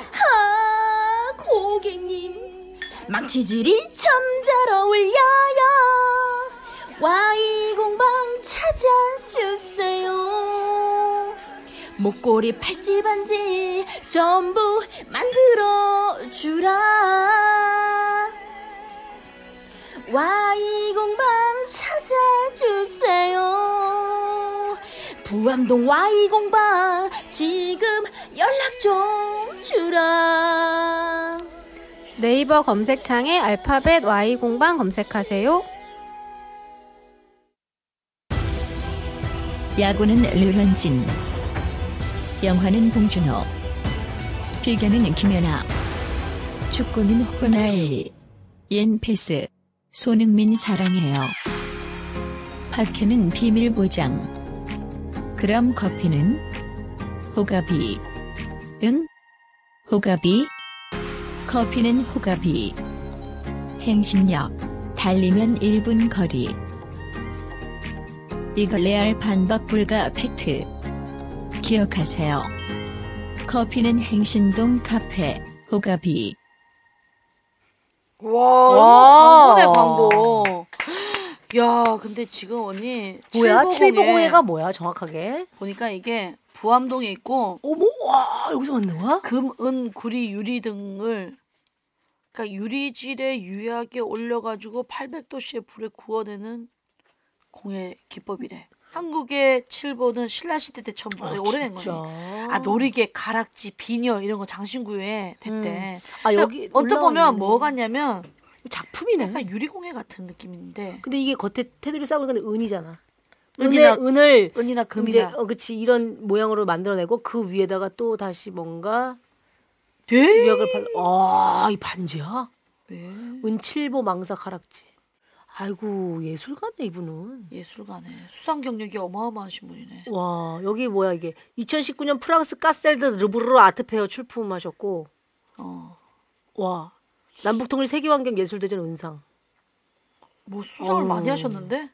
고객님 망치질이 참 잘 어울려요. Y공방 찾아주세요. 목걸이 팔찌 반지 전부 만들어 주라. Y공방 찾아주세요. 부암동 Y공방 지금 연락 좀 주라. 네이버 검색창에 알파벳 Y공방 검색하세요. 야구는 류현진, 영화는 봉준호, 필기는 김연아, 축구는 호날, 옌 패스, 손흥민 사랑해요. 박해는 비밀 보장. 그럼 커피는? 호가비. 응? 호가비? 커피는 호가비. 행신역, 달리면 1분 거리. 이거 레알 반박 불가 팩트. 기억하세요. 커피는 행신동 카페 호가비. 와, 광고네 광고. 야, 근데 지금 언니 뭐야? 750회가 뭐야 정확하게? 보니까 이게 부암동에 있고 어머, 와 여기서 만든 거야? 금, 은, 구리, 유리 등을 그러니까 유리질에 유약에 올려가지고 800도씨의 불에 구워내는 공예 기법이래. 한국의 7번은 신라시대 때 처음 오래된 거네. 아, 놀이개, 가락지, 비녀 이런 거 장신구에 됐대. 아, 여기 언뜻 보면 뭐 같냐면 작품이네. 약간 유리공예 같은 느낌인데. 근데 이게 겉에 테두리 쌓고 있는데 은이잖아. 은이나 금이나. 이제 그치 이런 모양으로 만들어내고 그 위에다가 또 다시 뭔가 네? 유약을 아, 이 반지야? 네. 은칠보 망사 가락지. 아이고 예술가네 이분은. 예술가네. 수상 경력이 어마어마하신 분이네. 와 여기 뭐야 이게 2019년 프랑스 까셀드 르브르 아트페어 출품하셨고 와 남북통일 세계환경 예술대전 은상. 뭐 수상을 많이 하셨는데?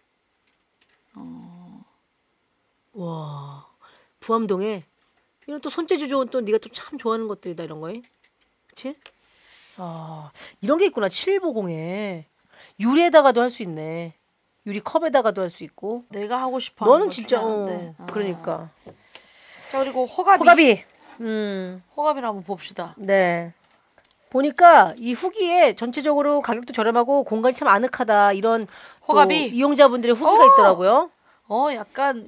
와 부암동에 이런 또 손재주 좋은 또 네가 또 참 좋아하는 것들이다 이런 거에. 그치? 아 이런 게 있구나. 750에 유리에다가도 할 수 있네. 유리 컵에다가도 할 수 있고. 내가 하고 싶어. 너는 진짜 그러니까. 자 그리고 호가비. 호가비를 한번 봅시다. 네. 보니까 이 후기에 전체적으로 가격도 저렴하고 공간이 참 아늑하다 이런 호가비 이용자분들의 후기가 있더라고요. 약간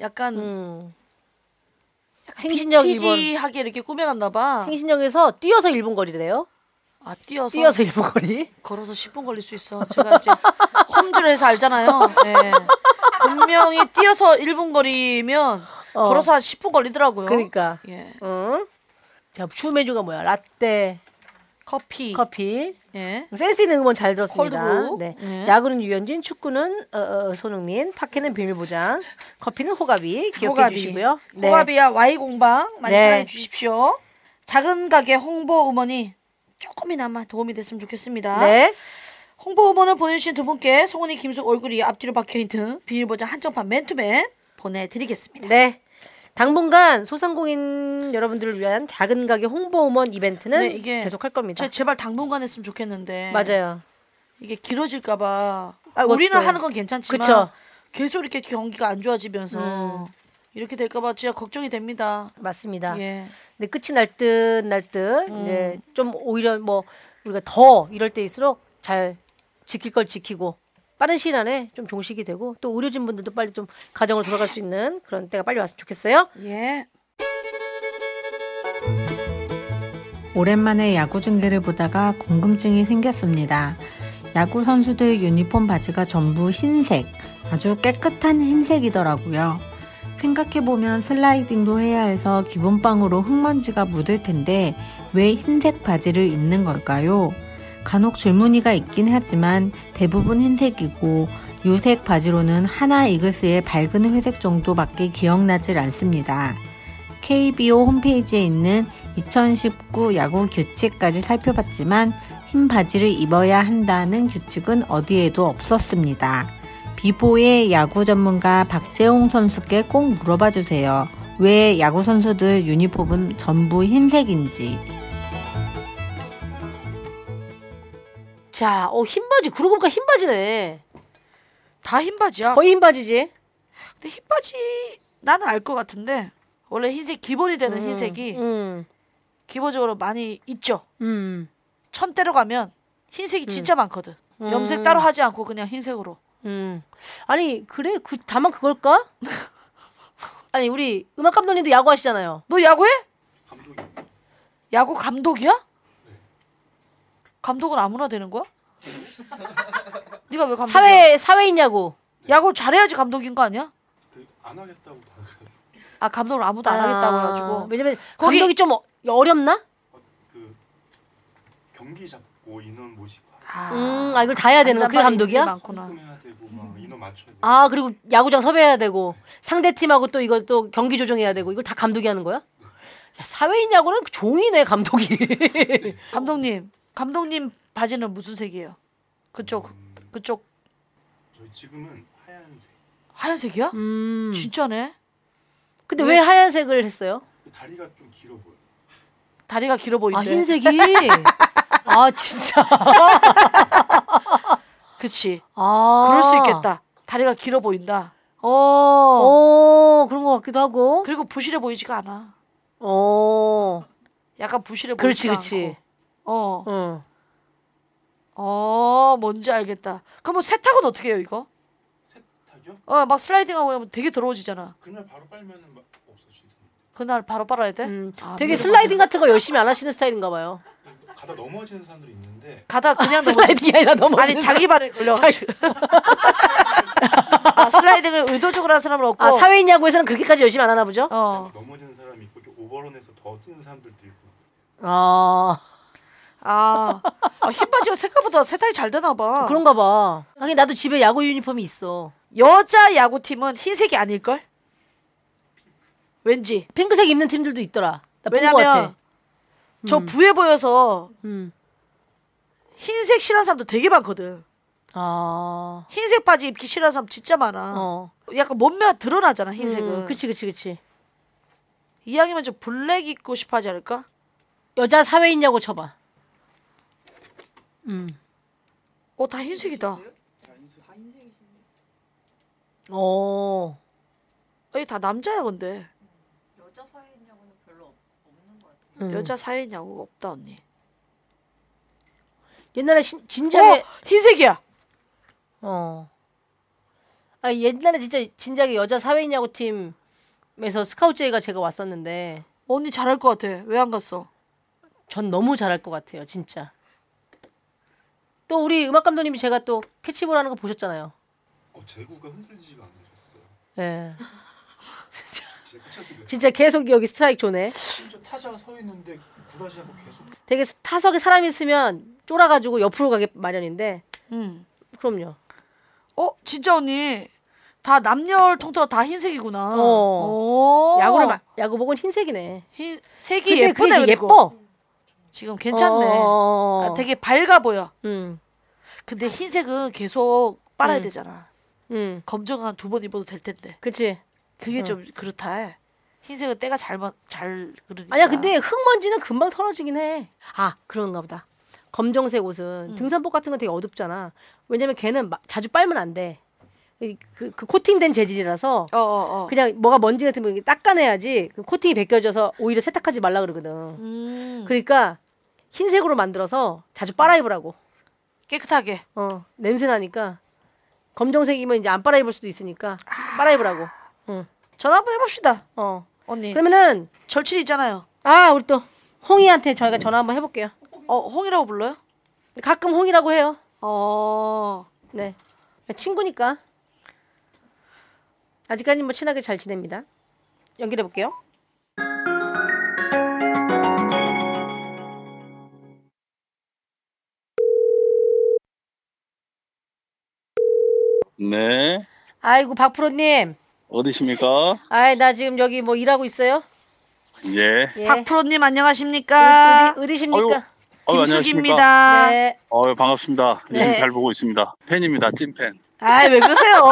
행신역 빈티지하게 이렇게 꾸며놨나 봐. 행신역에서 뛰어서 1분 거리래요. 아 뛰어서 1분 거리? 걸어서 10분 걸릴 수 있어. 제가 이제 험즈를 해서 알잖아요. 네. 분명히 뛰어서 1분 거리면 걸어서 한 10분 걸리더라고요. 그러니까. 예. 자, 주 메뉴가 뭐야? 라떼, 커피. 예. 센스 있는 음원 잘 들었습니다. 콜드브루. 네. 예. 야구는 유현진, 축구는 손흥민, 파케는 비밀보장, 커피는 호가비 기억해 주시고요. 네. 호가비와 Y공방 많이 사랑해 주십시오. 작은 가게 홍보 음원이 조금이나마 도움이 됐으면 좋겠습니다. 네. 홍보 음원을 보내주신 두 분께 송은이 김숙 얼굴이 앞뒤로 박혀있는 비밀보장 한정판 맨투맨 보내드리겠습니다. 네. 당분간 소상공인 여러분들을 위한 작은 가게 홍보 음원 이벤트는 이게 계속 할 겁니다. 제발 당분간 했으면 좋겠는데. 맞아요. 이게 길어질까봐. 우리는 하는 건 괜찮지만 그쵸? 계속 이렇게 경기가 안 좋아지면서 이렇게 될까봐 진짜 걱정이 됩니다. 맞습니다. 예. 근데 끝이 날 듯 이제 좀 오히려 뭐 우리가 더 이럴 때일수록 잘 지킬 걸 지키고 빠른 시일 안에 좀 종식이 되고 또 의료진 분들도 빨리 좀 가정으로 돌아갈 수 있는 그런 때가 빨리 왔으면 좋겠어요. 예. 오랜만에 야구 중계를 보다가 궁금증이 생겼습니다. 야구 선수들 유니폼 바지가 전부 흰색, 아주 깨끗한 흰색이더라고요. 생각해보면 슬라이딩도 해야 해서 기본빵으로 흙먼지가 묻을 텐데 왜 흰색 바지를 입는 걸까요? 간혹 줄무늬가 있긴 하지만 대부분 흰색이고 유색 바지로는 하나 이글스의 밝은 회색 정도밖에 기억나질 않습니다. KBO 홈페이지에 있는 2019 야구 규칙까지 살펴봤지만 흰 바지를 입어야 한다는 규칙은 어디에도 없었습니다. 비보의 야구 전문가 박재홍 선수께 꼭 물어봐 주세요. 왜 야구 선수들 유니폼은 전부 흰색인지. 자, 흰 바지. 그러고 보니까 흰 바지네. 다 흰 바지야. 거의 흰 바지지. 근데 흰 바지 나는 알 것 같은데 원래 흰색 기본이 되는 흰색이 기본적으로 많이 있죠. 천대로 가면 흰색이 진짜 많거든. 염색 따로 하지 않고 그냥 흰색으로. 아니 그래? 다만 그걸까? 아니 우리 음악 감독님도 야구 하시잖아요. 너 야구해? 감독이요. 야구 감독이야? 네. 감독은 아무나 되는 거야? 네가 왜 감독이야? 사회인 야구. 야구 잘해야지 감독인 거 아니야? 안 하겠다고 다 그래가지고. 아 감독을 아무도 안 하겠다고 해가지고. 왜냐면 감독이 좀 어렵나? 그 경기 잡고 인원 모시고. 이걸 다 해야 되는 거 그게 감독이야? 많구나. 해야 되고 막 인원 맞춰야 되고. 아 그리고 야구장 섭외해야 되고 상대 팀하고 또 이거 또 경기 조정해야 되고 이걸 다 감독이 하는 거야? 야, 사회인 야구는 종이네 감독이. 네. 감독님 바지는 무슨 색이에요? 그쪽. 저희 지금은 하얀색. 하얀색이야? 진짜네. 근데 왜 하얀색을 했어요? 다리가 좀 길어 보여. 다리가 길어 보인대. 아 흰색이. 아 진짜. 그치. 그럴 수 있겠다. 다리가 길어 보인다. 그런 것 같기도 하고. 그리고 부실해 보이지가 않아. 약간 부실해 보이지 그렇지. 않고. 뭔지 알겠다. 그럼 뭐 세탁은 어떻게 해요 이거? 세탁이요? 막 슬라이딩하고 하면 되게 더러워지잖아. 그날 바로 빨면은 막 없어지는데. 그날 바로 빨아야 돼? 되게 슬라이딩 같은 거 열심히 안 하시는 스타일인가 봐요. 가다 넘어지는 사람들이 있는데. 가다 그냥 슬라이딩이 아니라 넘어지는. 아니 자기 발에 걸려가지고. 슬라이딩을 의도적으로 하는 사람은 없고. 사회인 야구에서는 그렇게까지 열심히 안 하나 보죠? 넘어지는 사람이 있고 오버런에서 더 뛰는 사람들도 있고. 흰 바지가 생각보다 세탁이 잘 되나 봐. 그런가 봐. 하긴 나도 집에 야구 유니폼이 있어. 여자 야구팀은 흰색이 아닐걸? 왠지. 핑크색 입는 팀들도 있더라. 나 왜냐면 저 부해 보여서 흰색 싫어하는 사람도 되게 많거든. 흰색 바지 입기 싫어하는 사람 진짜 많아. 약간 몸매가 드러나잖아 흰색은. 그치. 이왕이면 좀 블랙 입고 싶어 하지 않을까? 여자 사회인 야구 쳐봐. 다 흰색이다. 이게 다 남자야 근데. 여자 사회인 야구는 별로 없는 것 같아요. 여자 사회인 야구가 없다 언니. 옛날에 진작에 흰색이야. 옛날에 진작에 여자 사회인 야구 팀에서 스카우트 제의가 제가 왔었는데. 언니 잘할 것 같아. 왜 안 갔어? 전 너무 잘할 것 같아요 진짜. 또 우리 음악 감독님이 제가 또 캐치볼 하는 거 보셨잖아요. 제구가 흔들리지가 않으셨어요. 예. 진짜 계속 여기 스트라이크 존에. 진짜 타자가 서 있는데 구라지하고 계속. 되게 타석에 사람이 있으면 쫄아가지고 옆으로 가게 마련인데. 그럼요. 진짜 언니 다 남녀 통틀어 다 흰색이구나. 야구복은 흰색이네. 색이 예쁘네. 예뻐. 지금 괜찮네. 되게 밝아 보여. 근데 흰색은 계속 빨아야 되잖아. 검정 한 2번 입어도 될 텐데. 그치. 그게 좀 그렇다. 흰색은 때가 잘 그러니까. 아니야 근데 흙먼지는 금방 털어지긴 해. 그런가 보다. 검정색 옷은 등산복 같은 건 되게 어둡잖아. 왜냐면 걔는 자주 빨면 안 돼. 그 코팅된 재질이라서 그냥 뭐가 먼지 같은 거 닦아내야지 그 코팅이 벗겨져서 오히려 세탁하지 말라 그러거든. 그러니까 흰색으로 만들어서 자주 빨아 입으라고. 깨끗하게. 냄새 나니까. 검정색이면 이제 안 빨아 입을 수도 있으니까 빨아 입으라고. 전화 한번 해봅시다. 언니. 그러면은 절친이 있잖아요. 우리 또 홍이한테 저희가 전화 한번 해볼게요. 홍이라고 불러요? 가끔 홍이라고 해요. 네. 친구니까. 아직까지는 뭐 친하게 잘 지냅니다. 연결해 볼게요. 네. 아이고 박프로님. 어디십니까? 나 지금 여기 뭐 일하고 있어요. 예. 박프로님 안녕하십니까? 어디십니까? 김숙입니다. 네. 반갑습니다. 네. 요즘 잘 보고 있습니다. 팬입니다. 찐팬. 아이, 왜 그러세요?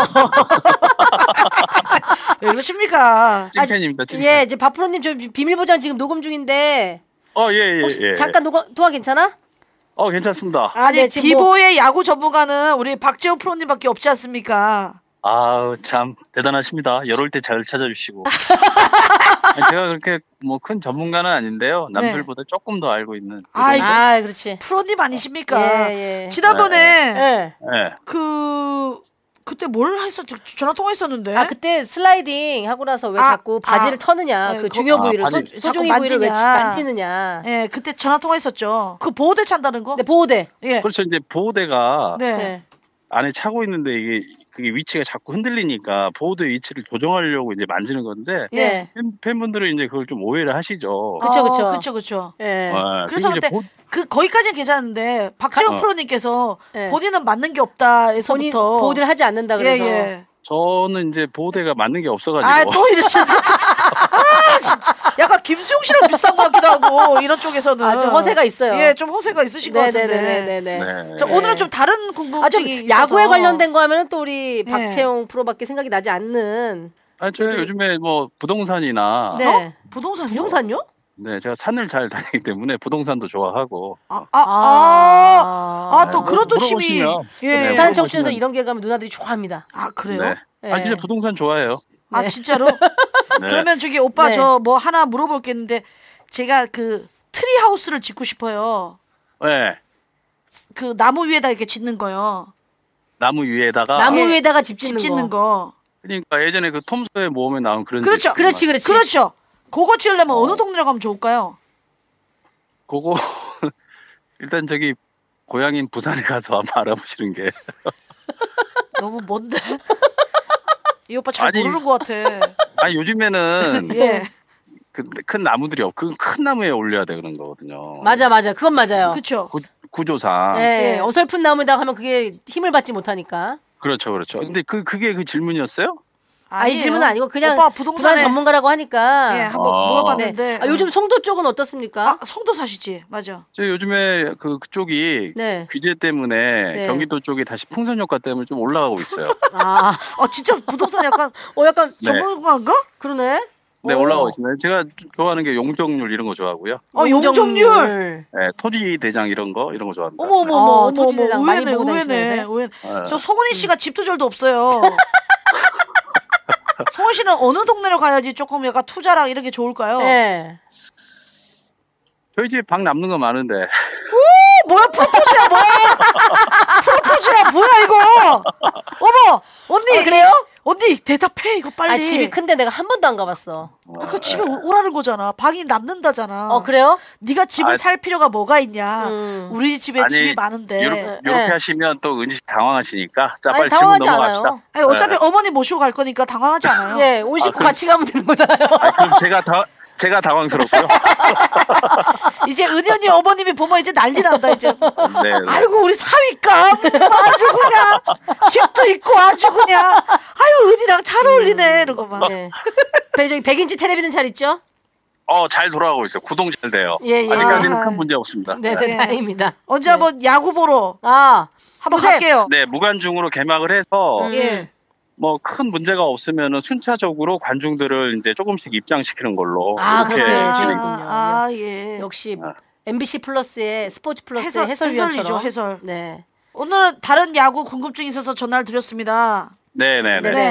왜 그러십니까? 찐팬입니다. 찐팬. 예, 이제 바프로님 저 비밀 보장 지금 녹음 중인데. 예. 잠깐 통화 괜찮아? 괜찮습니다. 아니, 네, 지금 비보의 야구 전문가는 우리 박재호 프로님밖에 없지 않습니까? 참 대단하십니다. 이럴 때 잘 찾아주시고. 제가 그렇게 뭐 큰 전문가는 아닌데요. 남들보다 조금 더 알고 있는. 그렇지. 프로님 아니십니까? 예. 지난번에 네. 그때 뭘 했었죠? 전화 통화했었는데. 그때 슬라이딩 하고 나서 왜 자꾸 바지를 터느냐? 그 중요 부위를 소중히 부위를 왜 만지느냐? 예, 그때 전화 통화했었죠. 그 보호대 찬다는 거? 네, 보호대. 예. 그렇죠. 이제 보호대가 네. 안에 차고 있는데 그게 위치가 자꾸 흔들리니까 보호대 위치를 조정하려고 이제 만지는 건데 예. 팬분들은 이제 그걸 좀 오해를 하시죠. 그렇죠. 예. 그래서 그때 거기까지는 괜찮은데 박재훈 프로님께서 본인은 맞는 게 없다 해서부터 보호대를 하지 않는다 그래서. 예. 저는 이제 보호대가 맞는 게 없어가지고. 또 이러시네. 진짜. 약간 김수용 씨랑 비슷한 것 같기도 하고 이런 쪽에서는. 좀 허세가 있어요. 예, 좀 허세가 있으신 것 같은데. 네네네. 자, 오늘은 좀 다른 궁금증이 있어서. 야구에 관련된 거 하면은 또 우리 박채용 프로밖에 생각이 나지 않는. 저 요즘에 뭐 부동산이나. 네. 부동산요? 네, 제가 산을 잘 다니기 때문에 부동산도 좋아하고. 또 그런 또 취미. 부산 청춘에서 이런 게 가면 누나들이 좋아합니다. 그래요? 네. 진짜 부동산 좋아해요. 진짜로? 그러면 저기 오빠 저 뭐 하나 물어볼 게 있는데 제가 그 트리 하우스를 짓고 싶어요. 네. 그 나무 위에다 이렇게 짓는 거요. 나무 위에다가 집 짓는 거. 그러니까 예전에 그 톰소의 모험에 나온 그런. 그렇죠. 그렇죠. 그거 지으려면 어느 동네로 가면 좋을까요? 그거 일단 저기 고향인 부산에 가서 한번 알아보시는 게. 너무 먼데. 이 오빠 잘 모르는 것 같아. 요즘에는 예. 큰 나무들이 없고 큰 나무에 올려야 돼 그런 거거든요. 맞아. 그건 맞아요. 그렇죠. 구조상. 네. 어설픈 나무에다가 하면 그게 힘을 받지 못하니까. 그렇죠. 근데 그게 그 질문이었어요? 이 질문은 아니고 그냥 오빠 부동산 전문가라고 하니까. 예, 한번 물어봤는데. 요즘 송도 쪽은 어떻습니까? 송도 사시지, 맞아. 저 요즘에 그쪽이 규제 때문에 경기도 쪽이 다시 풍선 효과 때문에 좀 올라가고 있어요. 진짜 부동산 약간 전문가인가? 그러네. 네, 올라가고 있습니다. 제가 좋아하는 게 용적률 이런 거 좋아하고요. 용적률. 네, 토지 대장 이런 거 좋아합니다. 어머, 토지 대장 많이 보고 의외네. 저 송은희 씨가 집도 절도 없어요. 송은 씨는 어느 동네로 가야지 조금 약간 투자랑 이런 게 좋을까요? 네. 저희 집에 방 남는 거 많은데. 뭐야 프로포즈야 뭐야 이거? 어머 언니 그래요? 언니 대답해 이거 빨리. 집이 큰데 내가 한 번도 안 가봤어. 그 집에 오라는 거잖아. 방이 남는다잖아. 그래요? 네가 집을 살 필요가 뭐가 있냐? 우리 집에 집이 많은데. 이렇게 하시면 또 은지 씨 당황하시니까. 자, 빨리 질문 넘어갑시다. 어차피 어머니 모시고 갈 거니까 당황하지 않아요. 예, 온 식구 같이 가면 되는 거잖아요. 그럼 제가 당황스럽고요. 이제 은희 언니 어머님이 보면 이제 난리 난다 이제. 네. 아이고 우리 사위감 아주 그냥 집도 있고 아주 그냥 아유 은희랑 잘 어울리네 이러고 막. 네. 저기 100인치 텔레비전 잘 있죠? 잘 돌아가고 있어요. 구동 잘 돼요. 예. 아직까지는 큰 문제 없습니다. 네, 다행입니다. 언제 한번 야구 보러 한번 갈게요. 네, 무관중으로 개막을 해서 뭐 큰 문제가 없으면은 순차적으로 관중들을 이제 조금씩 입장시키는 걸로 그렇게 진행군요. 예. 역시 MBC 플러스의 스포츠 플러스의 해설위원처럼. 해설. 네. 오늘은 다른 야구 궁금증이 있어서 전화를 드렸습니다. 네.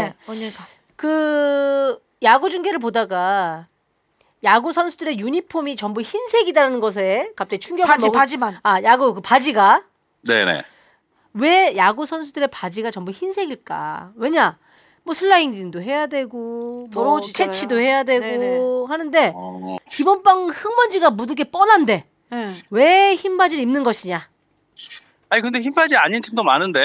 그 야구 중계를 보다가 야구 선수들의 유니폼이 전부 흰색이라는 것에 갑자기 충격을 바지만. 야구 그 바지가. 네네. 왜 야구 선수들의 바지가 전부 흰색일까? 왜냐? 뭐 슬라이딩도 해야 되고, 뭐 캐치도 해야 되고 하는데 기본방 흙먼지가 묻게 뻔한데 왜 흰 바지를 입는 것이냐? 근데 흰 바지 아닌 팀도 많은데.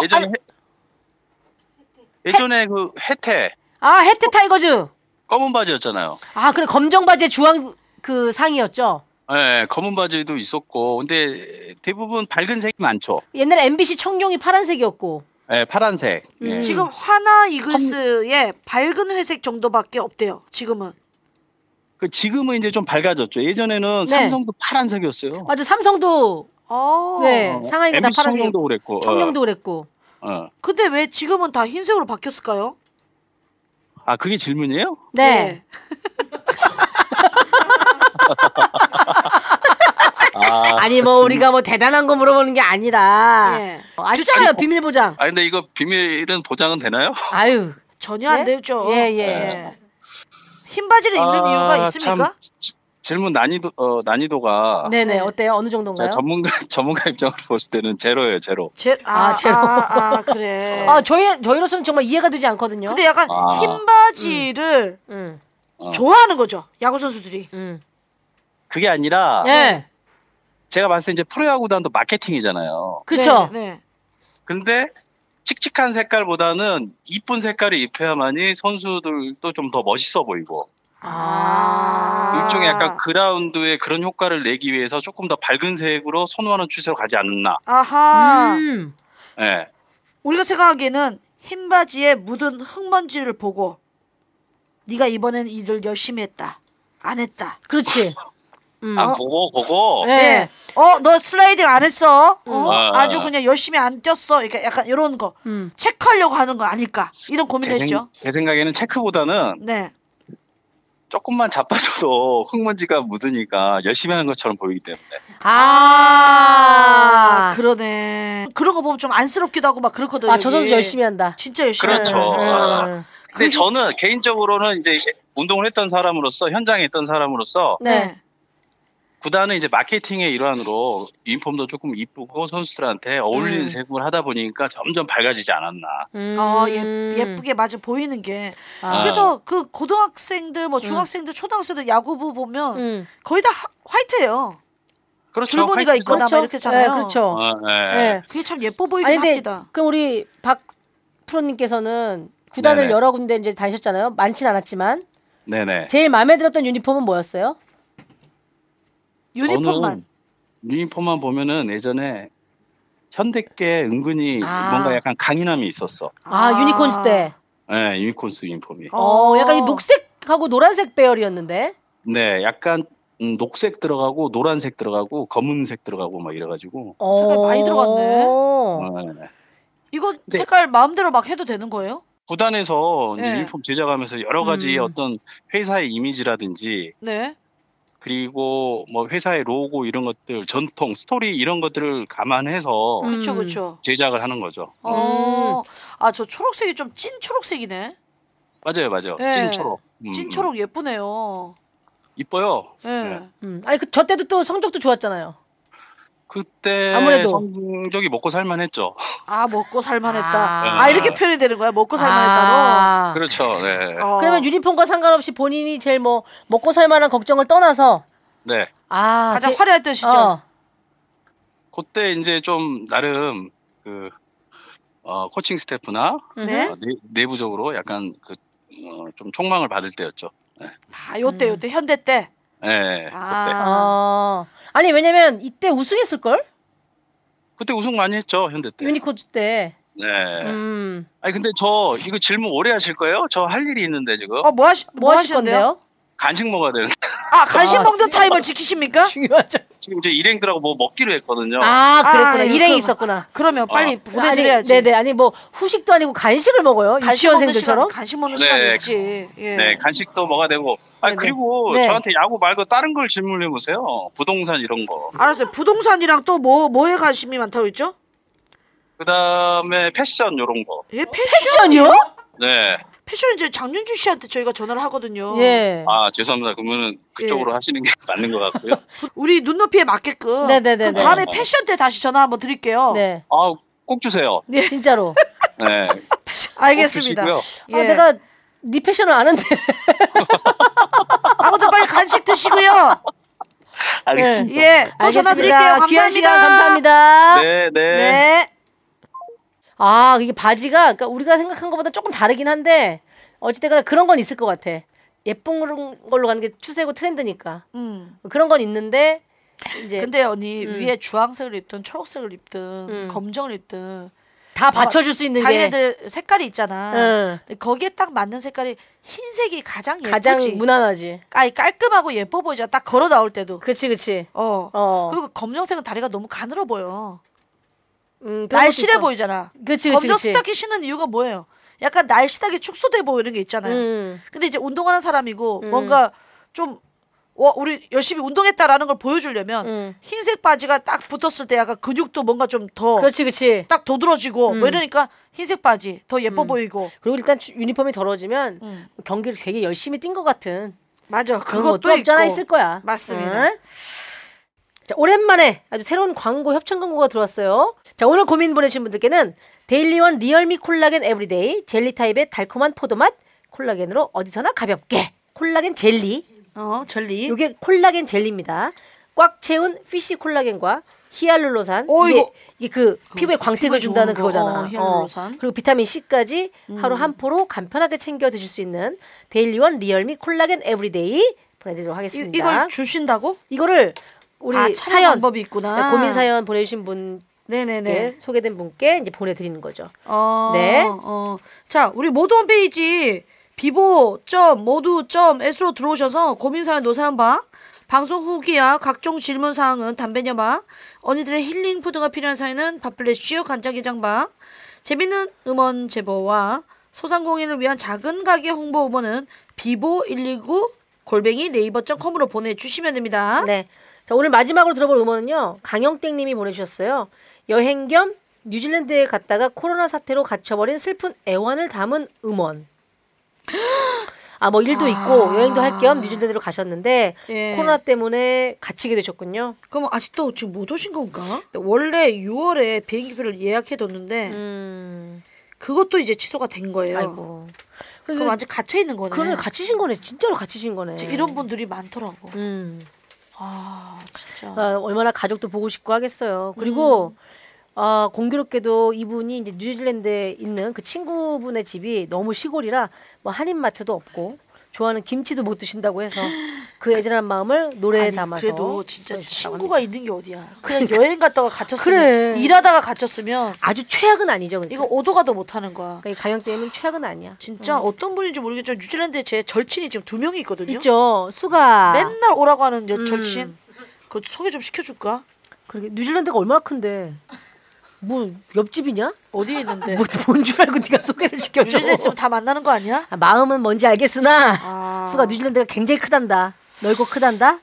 예전에 그 해태. 해태 타이거즈. 검은 바지였잖아요. 그래 검정 바지에 주황 그 상이었죠. 네, 검은 바지도 있었고, 근데 대부분 밝은 색이 많죠. 옛날에 MBC 청룡이 파란색이었고. 네, 파란색. 지금 하나 이글스의 밝은 회색 정도밖에 없대요. 지금은. 그 지금은 이제 좀 밝아졌죠. 예전에는 네. 삼성도 파란색이었어요. 맞아, 삼성도 네, 상하이가 다 MBC 파란색. 청룡도 그랬고. 청룡도 그랬고. 근데 왜 지금은 다 흰색으로 바뀌었을까요? 아, 그게 질문이에요? 네. 아니 뭐 우리가 뭐 대단한 거 물어보는 게 아니라 아시잖아요, 비밀 보장. 아, 근데 이거 비밀은 보장은 되나요? 아유, 전혀 안 되죠. 예. 흰 바지를 입는 이유가 있습니까? 질문 난이도가 네네, 어때요? 어느 정도인가요? 전문가 입장으로 봤을 때는 제로예요, 제로. 제로. 그래. 저희로서는 정말 이해가 되지 않거든요. 근데 약간 흰 바지를 좋아하는 거죠, 야구 선수들이. 그게 아니라 네. 제가 봤을 때 이제 프로야구단도 마케팅이잖아요. 그렇죠. 네. 근데 칙칙한 색깔보다는 이쁜 색깔을 입혀야만이 선수들도 좀 더 멋있어 보이고. 일종의 약간 그라운드에 그런 효과를 내기 위해서 조금 더 밝은 색으로 선호하는 추세로 가지 않나. 아하. 네. 우리가 생각하기에는 흰 바지에 묻은 흙먼지를 보고 네가 이번엔 일을 열심히 했다, 안 했다. 그렇지. 그거. 네. 너 슬라이딩 안 했어. 아. 아주 그냥 열심히 안 뛰었어. 그러니까 약간 이런 거 체크하려고 하는 거 아닐까, 이런 고민했죠. 제 생각에는 체크보다는 네. 조금만 자빠져도 흙먼지가 묻으니까 열심히 하는 것처럼 보이기 때문에. 그러네. 그런 거 보면 좀 안쓰럽기도 하고 막 그렇거든요. 저 선수 열심히 한다. 진짜 열심히 그렇죠. 한다. 근데 저는 개인적으로는 이제 운동을 했던 사람으로서, 현장에 있던 사람으로서 네. 구단은 이제 마케팅의 일환으로 유니폼도 조금 이쁘고 선수들한테 어울리는 색을 하다 보니까 점점 밝아지지 않았나. 예쁘게 맞아 보이는 게. 그래서 그 고등학생들, 뭐 중학생들, 초등학생들 야구부 보면 거의 다 화이트예요. 그렇죠. 줄무늬가 있거나 막 이렇게 잖아요. 그렇죠. 네. 그게 참 예뻐 보이긴 합니다. 그럼 우리 박 프로님께서는 구단을 네네. 여러 군데 이제 다니셨잖아요. 많진 않았지만. 네네. 제일 마음에 들었던 유니폼은 뭐였어요? 유니폼만. 유니폼만 보면은 예전에 현대께 은근히 뭔가 약간 강인함이 있었어. 유니콘스 때. 네, 유니콘스 유니폼이. 약간 이 녹색하고 노란색 배열이었는데. 네, 약간 녹색 들어가고 노란색 들어가고 검은색 들어가고 막 이래가지고. 색깔 많이 들어갔네. 이거 색깔 마음대로 막 해도 되는 거예요? 구단에서 이제 네. 유니폼 제작하면서 여러 가지 어떤 회사의 이미지라든지 네. 그리고 뭐 회사의 로고 이런 것들, 전통, 스토리 이런 것들을 감안해서 그렇죠. 제작을 하는 거죠. 저 초록색이 좀 찐 초록색이네. 맞아요. 네. 찐초록. 찐초록 예쁘네요. 이뻐요. 네. 아니 저 때도 또 성적도 좋았잖아요. 그때 아무래도. 성적이 먹고 살만했죠. 먹고 살만했다. 이렇게 표현이 되는 거야? 먹고 살만했다로. 그렇죠. 네. 그러면 유니폼과 상관없이 본인이 제일 뭐 먹고 살만한 걱정을 떠나서 네. 가장 화려했던 시절. 그때 이제 좀 나름 그 코칭 스태프나 네. 내부적으로 약간 좀 촉망을 받을 때였죠. 네. 요때 현대 때. 네. 그때. 아니 왜냐면 이때 우승했을걸? 그때 우승 많이 했죠, 현대 때. 유니코즈 때. 네. 아니 근데 저 이거 질문 오래 하실 거예요? 저 할 일이 있는데 지금. 뭐 하실 건데요? 간식 먹어야 되는데. 간식 먹는 타임을 지키십니까? 중요하죠. 지금 이제 일행들하고 뭐 먹기로 했거든요. 그랬구나. 일행이 있었구나. 그러면 빨리 보내드려야지. 네네. 아니 뭐 후식도 아니고 간식을 먹어요. 유치원생들처럼. 간식 먹는 시간이 있지. 예. 네, 간식도 먹어야 되고. 그리고 저한테 야구 말고 다른 걸 질문해 보세요. 부동산 이런 거. 알았어요. 부동산이랑 또 뭐에 관심이 많다고 했죠? 그다음에 패션 이런 거. 패션이요? 네. 패션 이제 장윤주 씨한테 저희가 전화를 하거든요. 예. 죄송합니다. 그러면은 그쪽으로 하시는 게 맞는 것 같고요. 우리 눈높이에 맞게끔. 네네네. 그럼 다음에 패션 때 다시 전화 한번 드릴게요. 네. 꼭 주세요. 네. 진짜로. 네. 알겠습니다. 내가 네 패션을 아는데. 아무튼 빨리 간식 드시고요. 알겠습니다. 예. 또 전화 드릴게요. 감사합니다. 귀한 시간 감사합니다. 네. 이게 바지가 그러니까 우리가 생각한 것보다 조금 다르긴 한데 어찌됐거나 그런 건 있을 것 같아. 예쁜 걸로 가는 게 추세고 트렌드니까. 그런 건 있는데 이제 근데 언니 위에 주황색을 입든 초록색을 입든 검정을 입든 다 받쳐줄 수 있는 자기네들 색깔이 있잖아. 근데 거기에 딱 맞는 색깔이 흰색이 가장 예쁘지. 가장 무난하지. 깔끔하고 예뻐 보이잖아. 딱 걸어 나올 때도. 그치. 그리고 검정색은 다리가 너무 가늘어 보여. 그런 날씬해 것도 있어. 보이잖아. 그치. 검정 스타킹 신는 이유가 뭐예요? 약간 날씬하게 축소돼 보이고 이런 게 있잖아요. 근데 이제 운동하는 사람이고 뭔가 좀 우리 열심히 운동했다라는 걸 보여주려면 흰색 바지가 딱 붙었을 때 약간 근육도 뭔가 좀 더 그렇지. 딱 도드러지고 뭐 이러니까 흰색 바지 더 예뻐 보이고. 그리고 일단 유니폼이 더러워지면 경기를 되게 열심히 뛴 것 같은. 맞아. 그런 그것도 것도 없잖아 있고. 있을 거야. 맞습니다. 자, 오랜만에 아주 새로운 광고 협찬 광고가 들어왔어요. 자, 오늘 고민 보내주신 분들께는 데일리원 리얼미 콜라겐 에브리데이 젤리 타입의 달콤한 포도맛 콜라겐으로 어디서나 가볍게 콜라겐 젤리. 젤리. 이게 콜라겐 젤리입니다. 꽉 채운 피쉬 콜라겐과 히알루로산. 이게 그 피부에 광택을 준다는 그거잖아. 히알루로산. 그리고 비타민 C까지 하루 한 포로 간편하게 챙겨 드실 수 있는 데일리원 리얼미 콜라겐 에브리데이 보내드리도록 하겠습니다. 이걸 주신다고? 이거를 우리 사연 방법이 있구나. 고민 사연 보내주신 분. 네네네. 소개된 분께 이제 보내드리는 거죠. 네. 자, 우리 모두 홈페이지 비보.모두.s로 들어오셔서 고민사연 노사연방, 방송 후기야 각종 질문사항은 담배녀방, 언니들의 힐링 푸드가 필요한 사연은 밥플래시오 간장게장방, 재밌는 음원 제보와 소상공인을 위한 작은 가게 홍보 음원은 비보119@네이버.com으로 보내주시면 됩니다. 네. 자, 오늘 마지막으로 들어볼 음원은요. 강영땡님이 보내주셨어요. 여행 겸 뉴질랜드에 갔다가 코로나 사태로 갇혀버린 슬픈 애환을 담은 음원. 뭐 일도 있고 여행도 할 겸 뉴질랜드로 가셨는데 코로나 때문에 갇히게 되셨군요. 그럼 아직도 지금 못 오신 건가? 원래 6월에 비행기표를 예약해뒀는데 그것도 이제 취소가 된 거예요. 아이고. 그럼 완전 갇혀 있는 거네. 그래, 갇히신 거네. 진짜로 갇히신 거네. 이런 분들이 많더라고. 진짜. 얼마나 가족도 보고 싶고 하겠어요. 그리고 공교롭게도 이분이 이제 뉴질랜드에 있는 그 친구분의 집이 너무 시골이라 뭐 한인마트도 없고 좋아하는 김치도 못 드신다고 해서 그 애절한 마음을 노래에 담아서. 그래도 진짜 친구가 있는 게 어디야. 그냥 여행 갔다가 갇혔으면 일하다가 갇혔으면 아주 최악은 아니죠. 그러니까. 이거 오도 가도 못하는 거야. 그러니까 가영 때문에 최악은 아니야. 진짜 어떤 분인지 모르겠지만 뉴질랜드에 제 절친이 지금 2명이 있거든요. 있죠. 수가 맨날 오라고 하는 절친. 그거 소개 좀 시켜줄까? 그러게 뉴질랜드가 얼마나 큰데. 뭐 옆집이냐? 어디에 있는데? 뭔 줄 알고 네가 소개를 시켜줘. 뉴질랜드 있으면 다 만나는 거 아니야? 마음은 뭔지 알겠으나 수가 뉴질랜드가 굉장히 크단다. 넓고 크단다.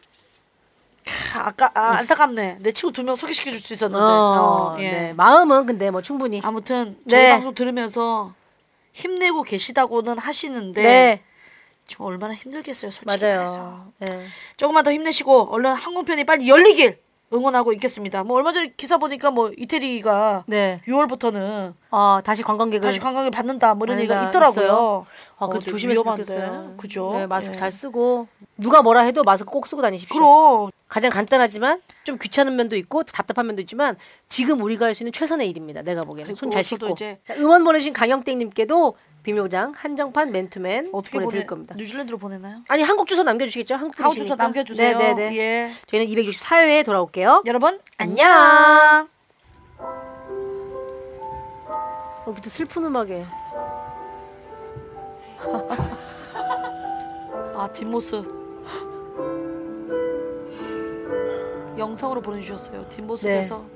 안타깝네. 내 친구 2명 소개시켜줄 수 있었는데. 네. 마음은 근데 뭐 충분히. 아무튼 저희 방송 들으면서 힘내고 계시다고는 하시는데 좀 얼마나 힘들겠어요, 솔직히 말해서. 조금만 더 힘내시고 얼른 항공편이 빨리 열리길 응원하고 있겠습니다. 뭐 얼마 전에 기사 보니까 뭐 이태리가 6월부터는 다시 관광객을 받는다 뭐 이런 얘기가 있더라고요. 그래도 조심했으면 좋겠어요. 그죠? 네, 마스크 잘 쓰고 누가 뭐라 해도 마스크 꼭 쓰고 다니십시오. 그럼 가장 간단하지만 좀 귀찮은 면도 있고 답답한 면도 있지만 지금 우리가 할 수 있는 최선의 일입니다. 내가 보기에는 손 잘 씻고. 응원 보내신 강영땡님께도 비묘장 한정판 맨투맨 어떻게 보내드릴 겁니다. 뉴질랜드로 보내나요? 아니 한국 주소 남겨주시겠죠? 한국 주소 남겨주세요. 네네네. 예. 저희는 264회에 돌아올게요. 여러분 안녕. 여기도 슬픈 음악에. 뒷모습 영상으로 보내주셨어요. 뒷모습에서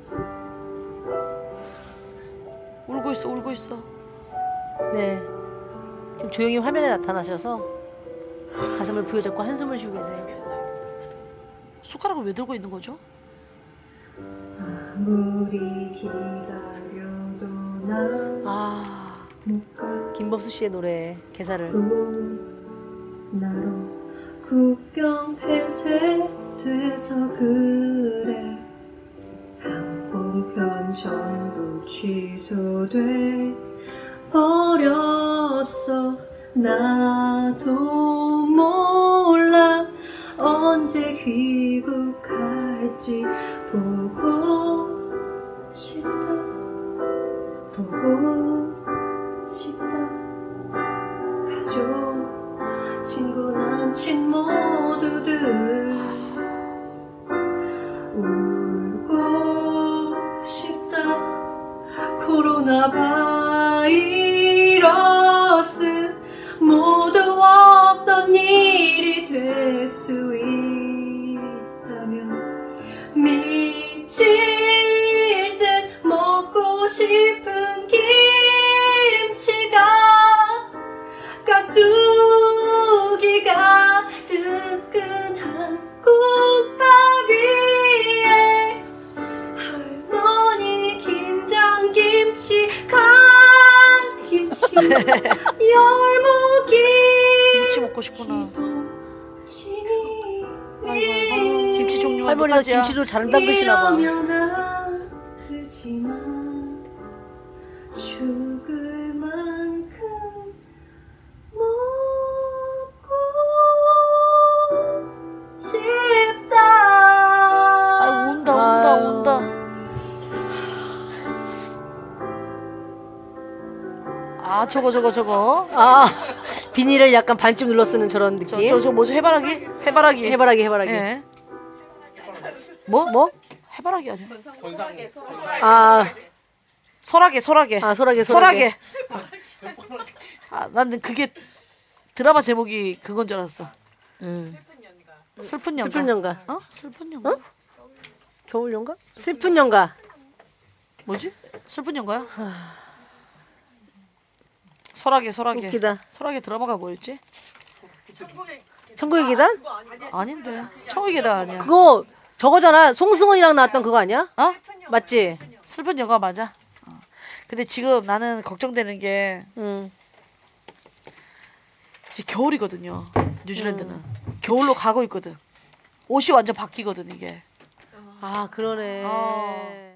울고 있어. 네. 지금 조용히 화면에 나타나셔서 가슴을 부여잡고 한숨을 쉬고 계세요. 숟가락을 왜 들고 있는 거죠? 아무리 기다려도 김범수 씨의 노래 개사를. 나로 국경 폐쇄돼서 그래 항공편 전부 취소돼 버렸어. 나도 몰라 언제 귀국할지. 보고 싶다 가족 친구 남친 모두들 울고 싶다. 코로나 바이러스 모두 없던 일이 될 수 있다면 미칠 듯 먹고 싶은 김치가 깍두기가 뜨끈한 국밥 위에 할머니 김장김치 간김치 열무김치 김치 먹고 싶구나. 아이고, 김치 종류가 할머니가 몇 가지야. 김치도 잘 담그시나 봐. 이러면 안 되지만 죽을 만큼 먹고 싶다. 아, 운다. 아, 저거. 아, 비닐을 약간 반쯤 눌러 쓰는 저런 느낌. 저 뭐죠? 해바라기. 해바라기. 뭐? 해바라기 아니야? 아, 소라게. 아, 소라게. 아, 나는 그게 드라마 제목이 그건 줄 알았어. 슬픈 연가. 어? 슬픈 연가? 어? 겨울 연가? 슬픈 연가. 뭐지? 슬픈 연가야? 소라게. 웃기다. 소라게 드라마가 뭐였지? 천국의 계단? 아닌데. 천국의 계단 아니야. 그거 저거잖아. 송승헌이랑 나왔던 그거 아니야? 어? 맞지? 슬픈 연가 맞아. 근데 지금 나는 걱정되는 게 지금 겨울이거든요. 뉴질랜드는 겨울로 가고 있거든. 옷이 완전 바뀌거든 이게. 아, 그러네.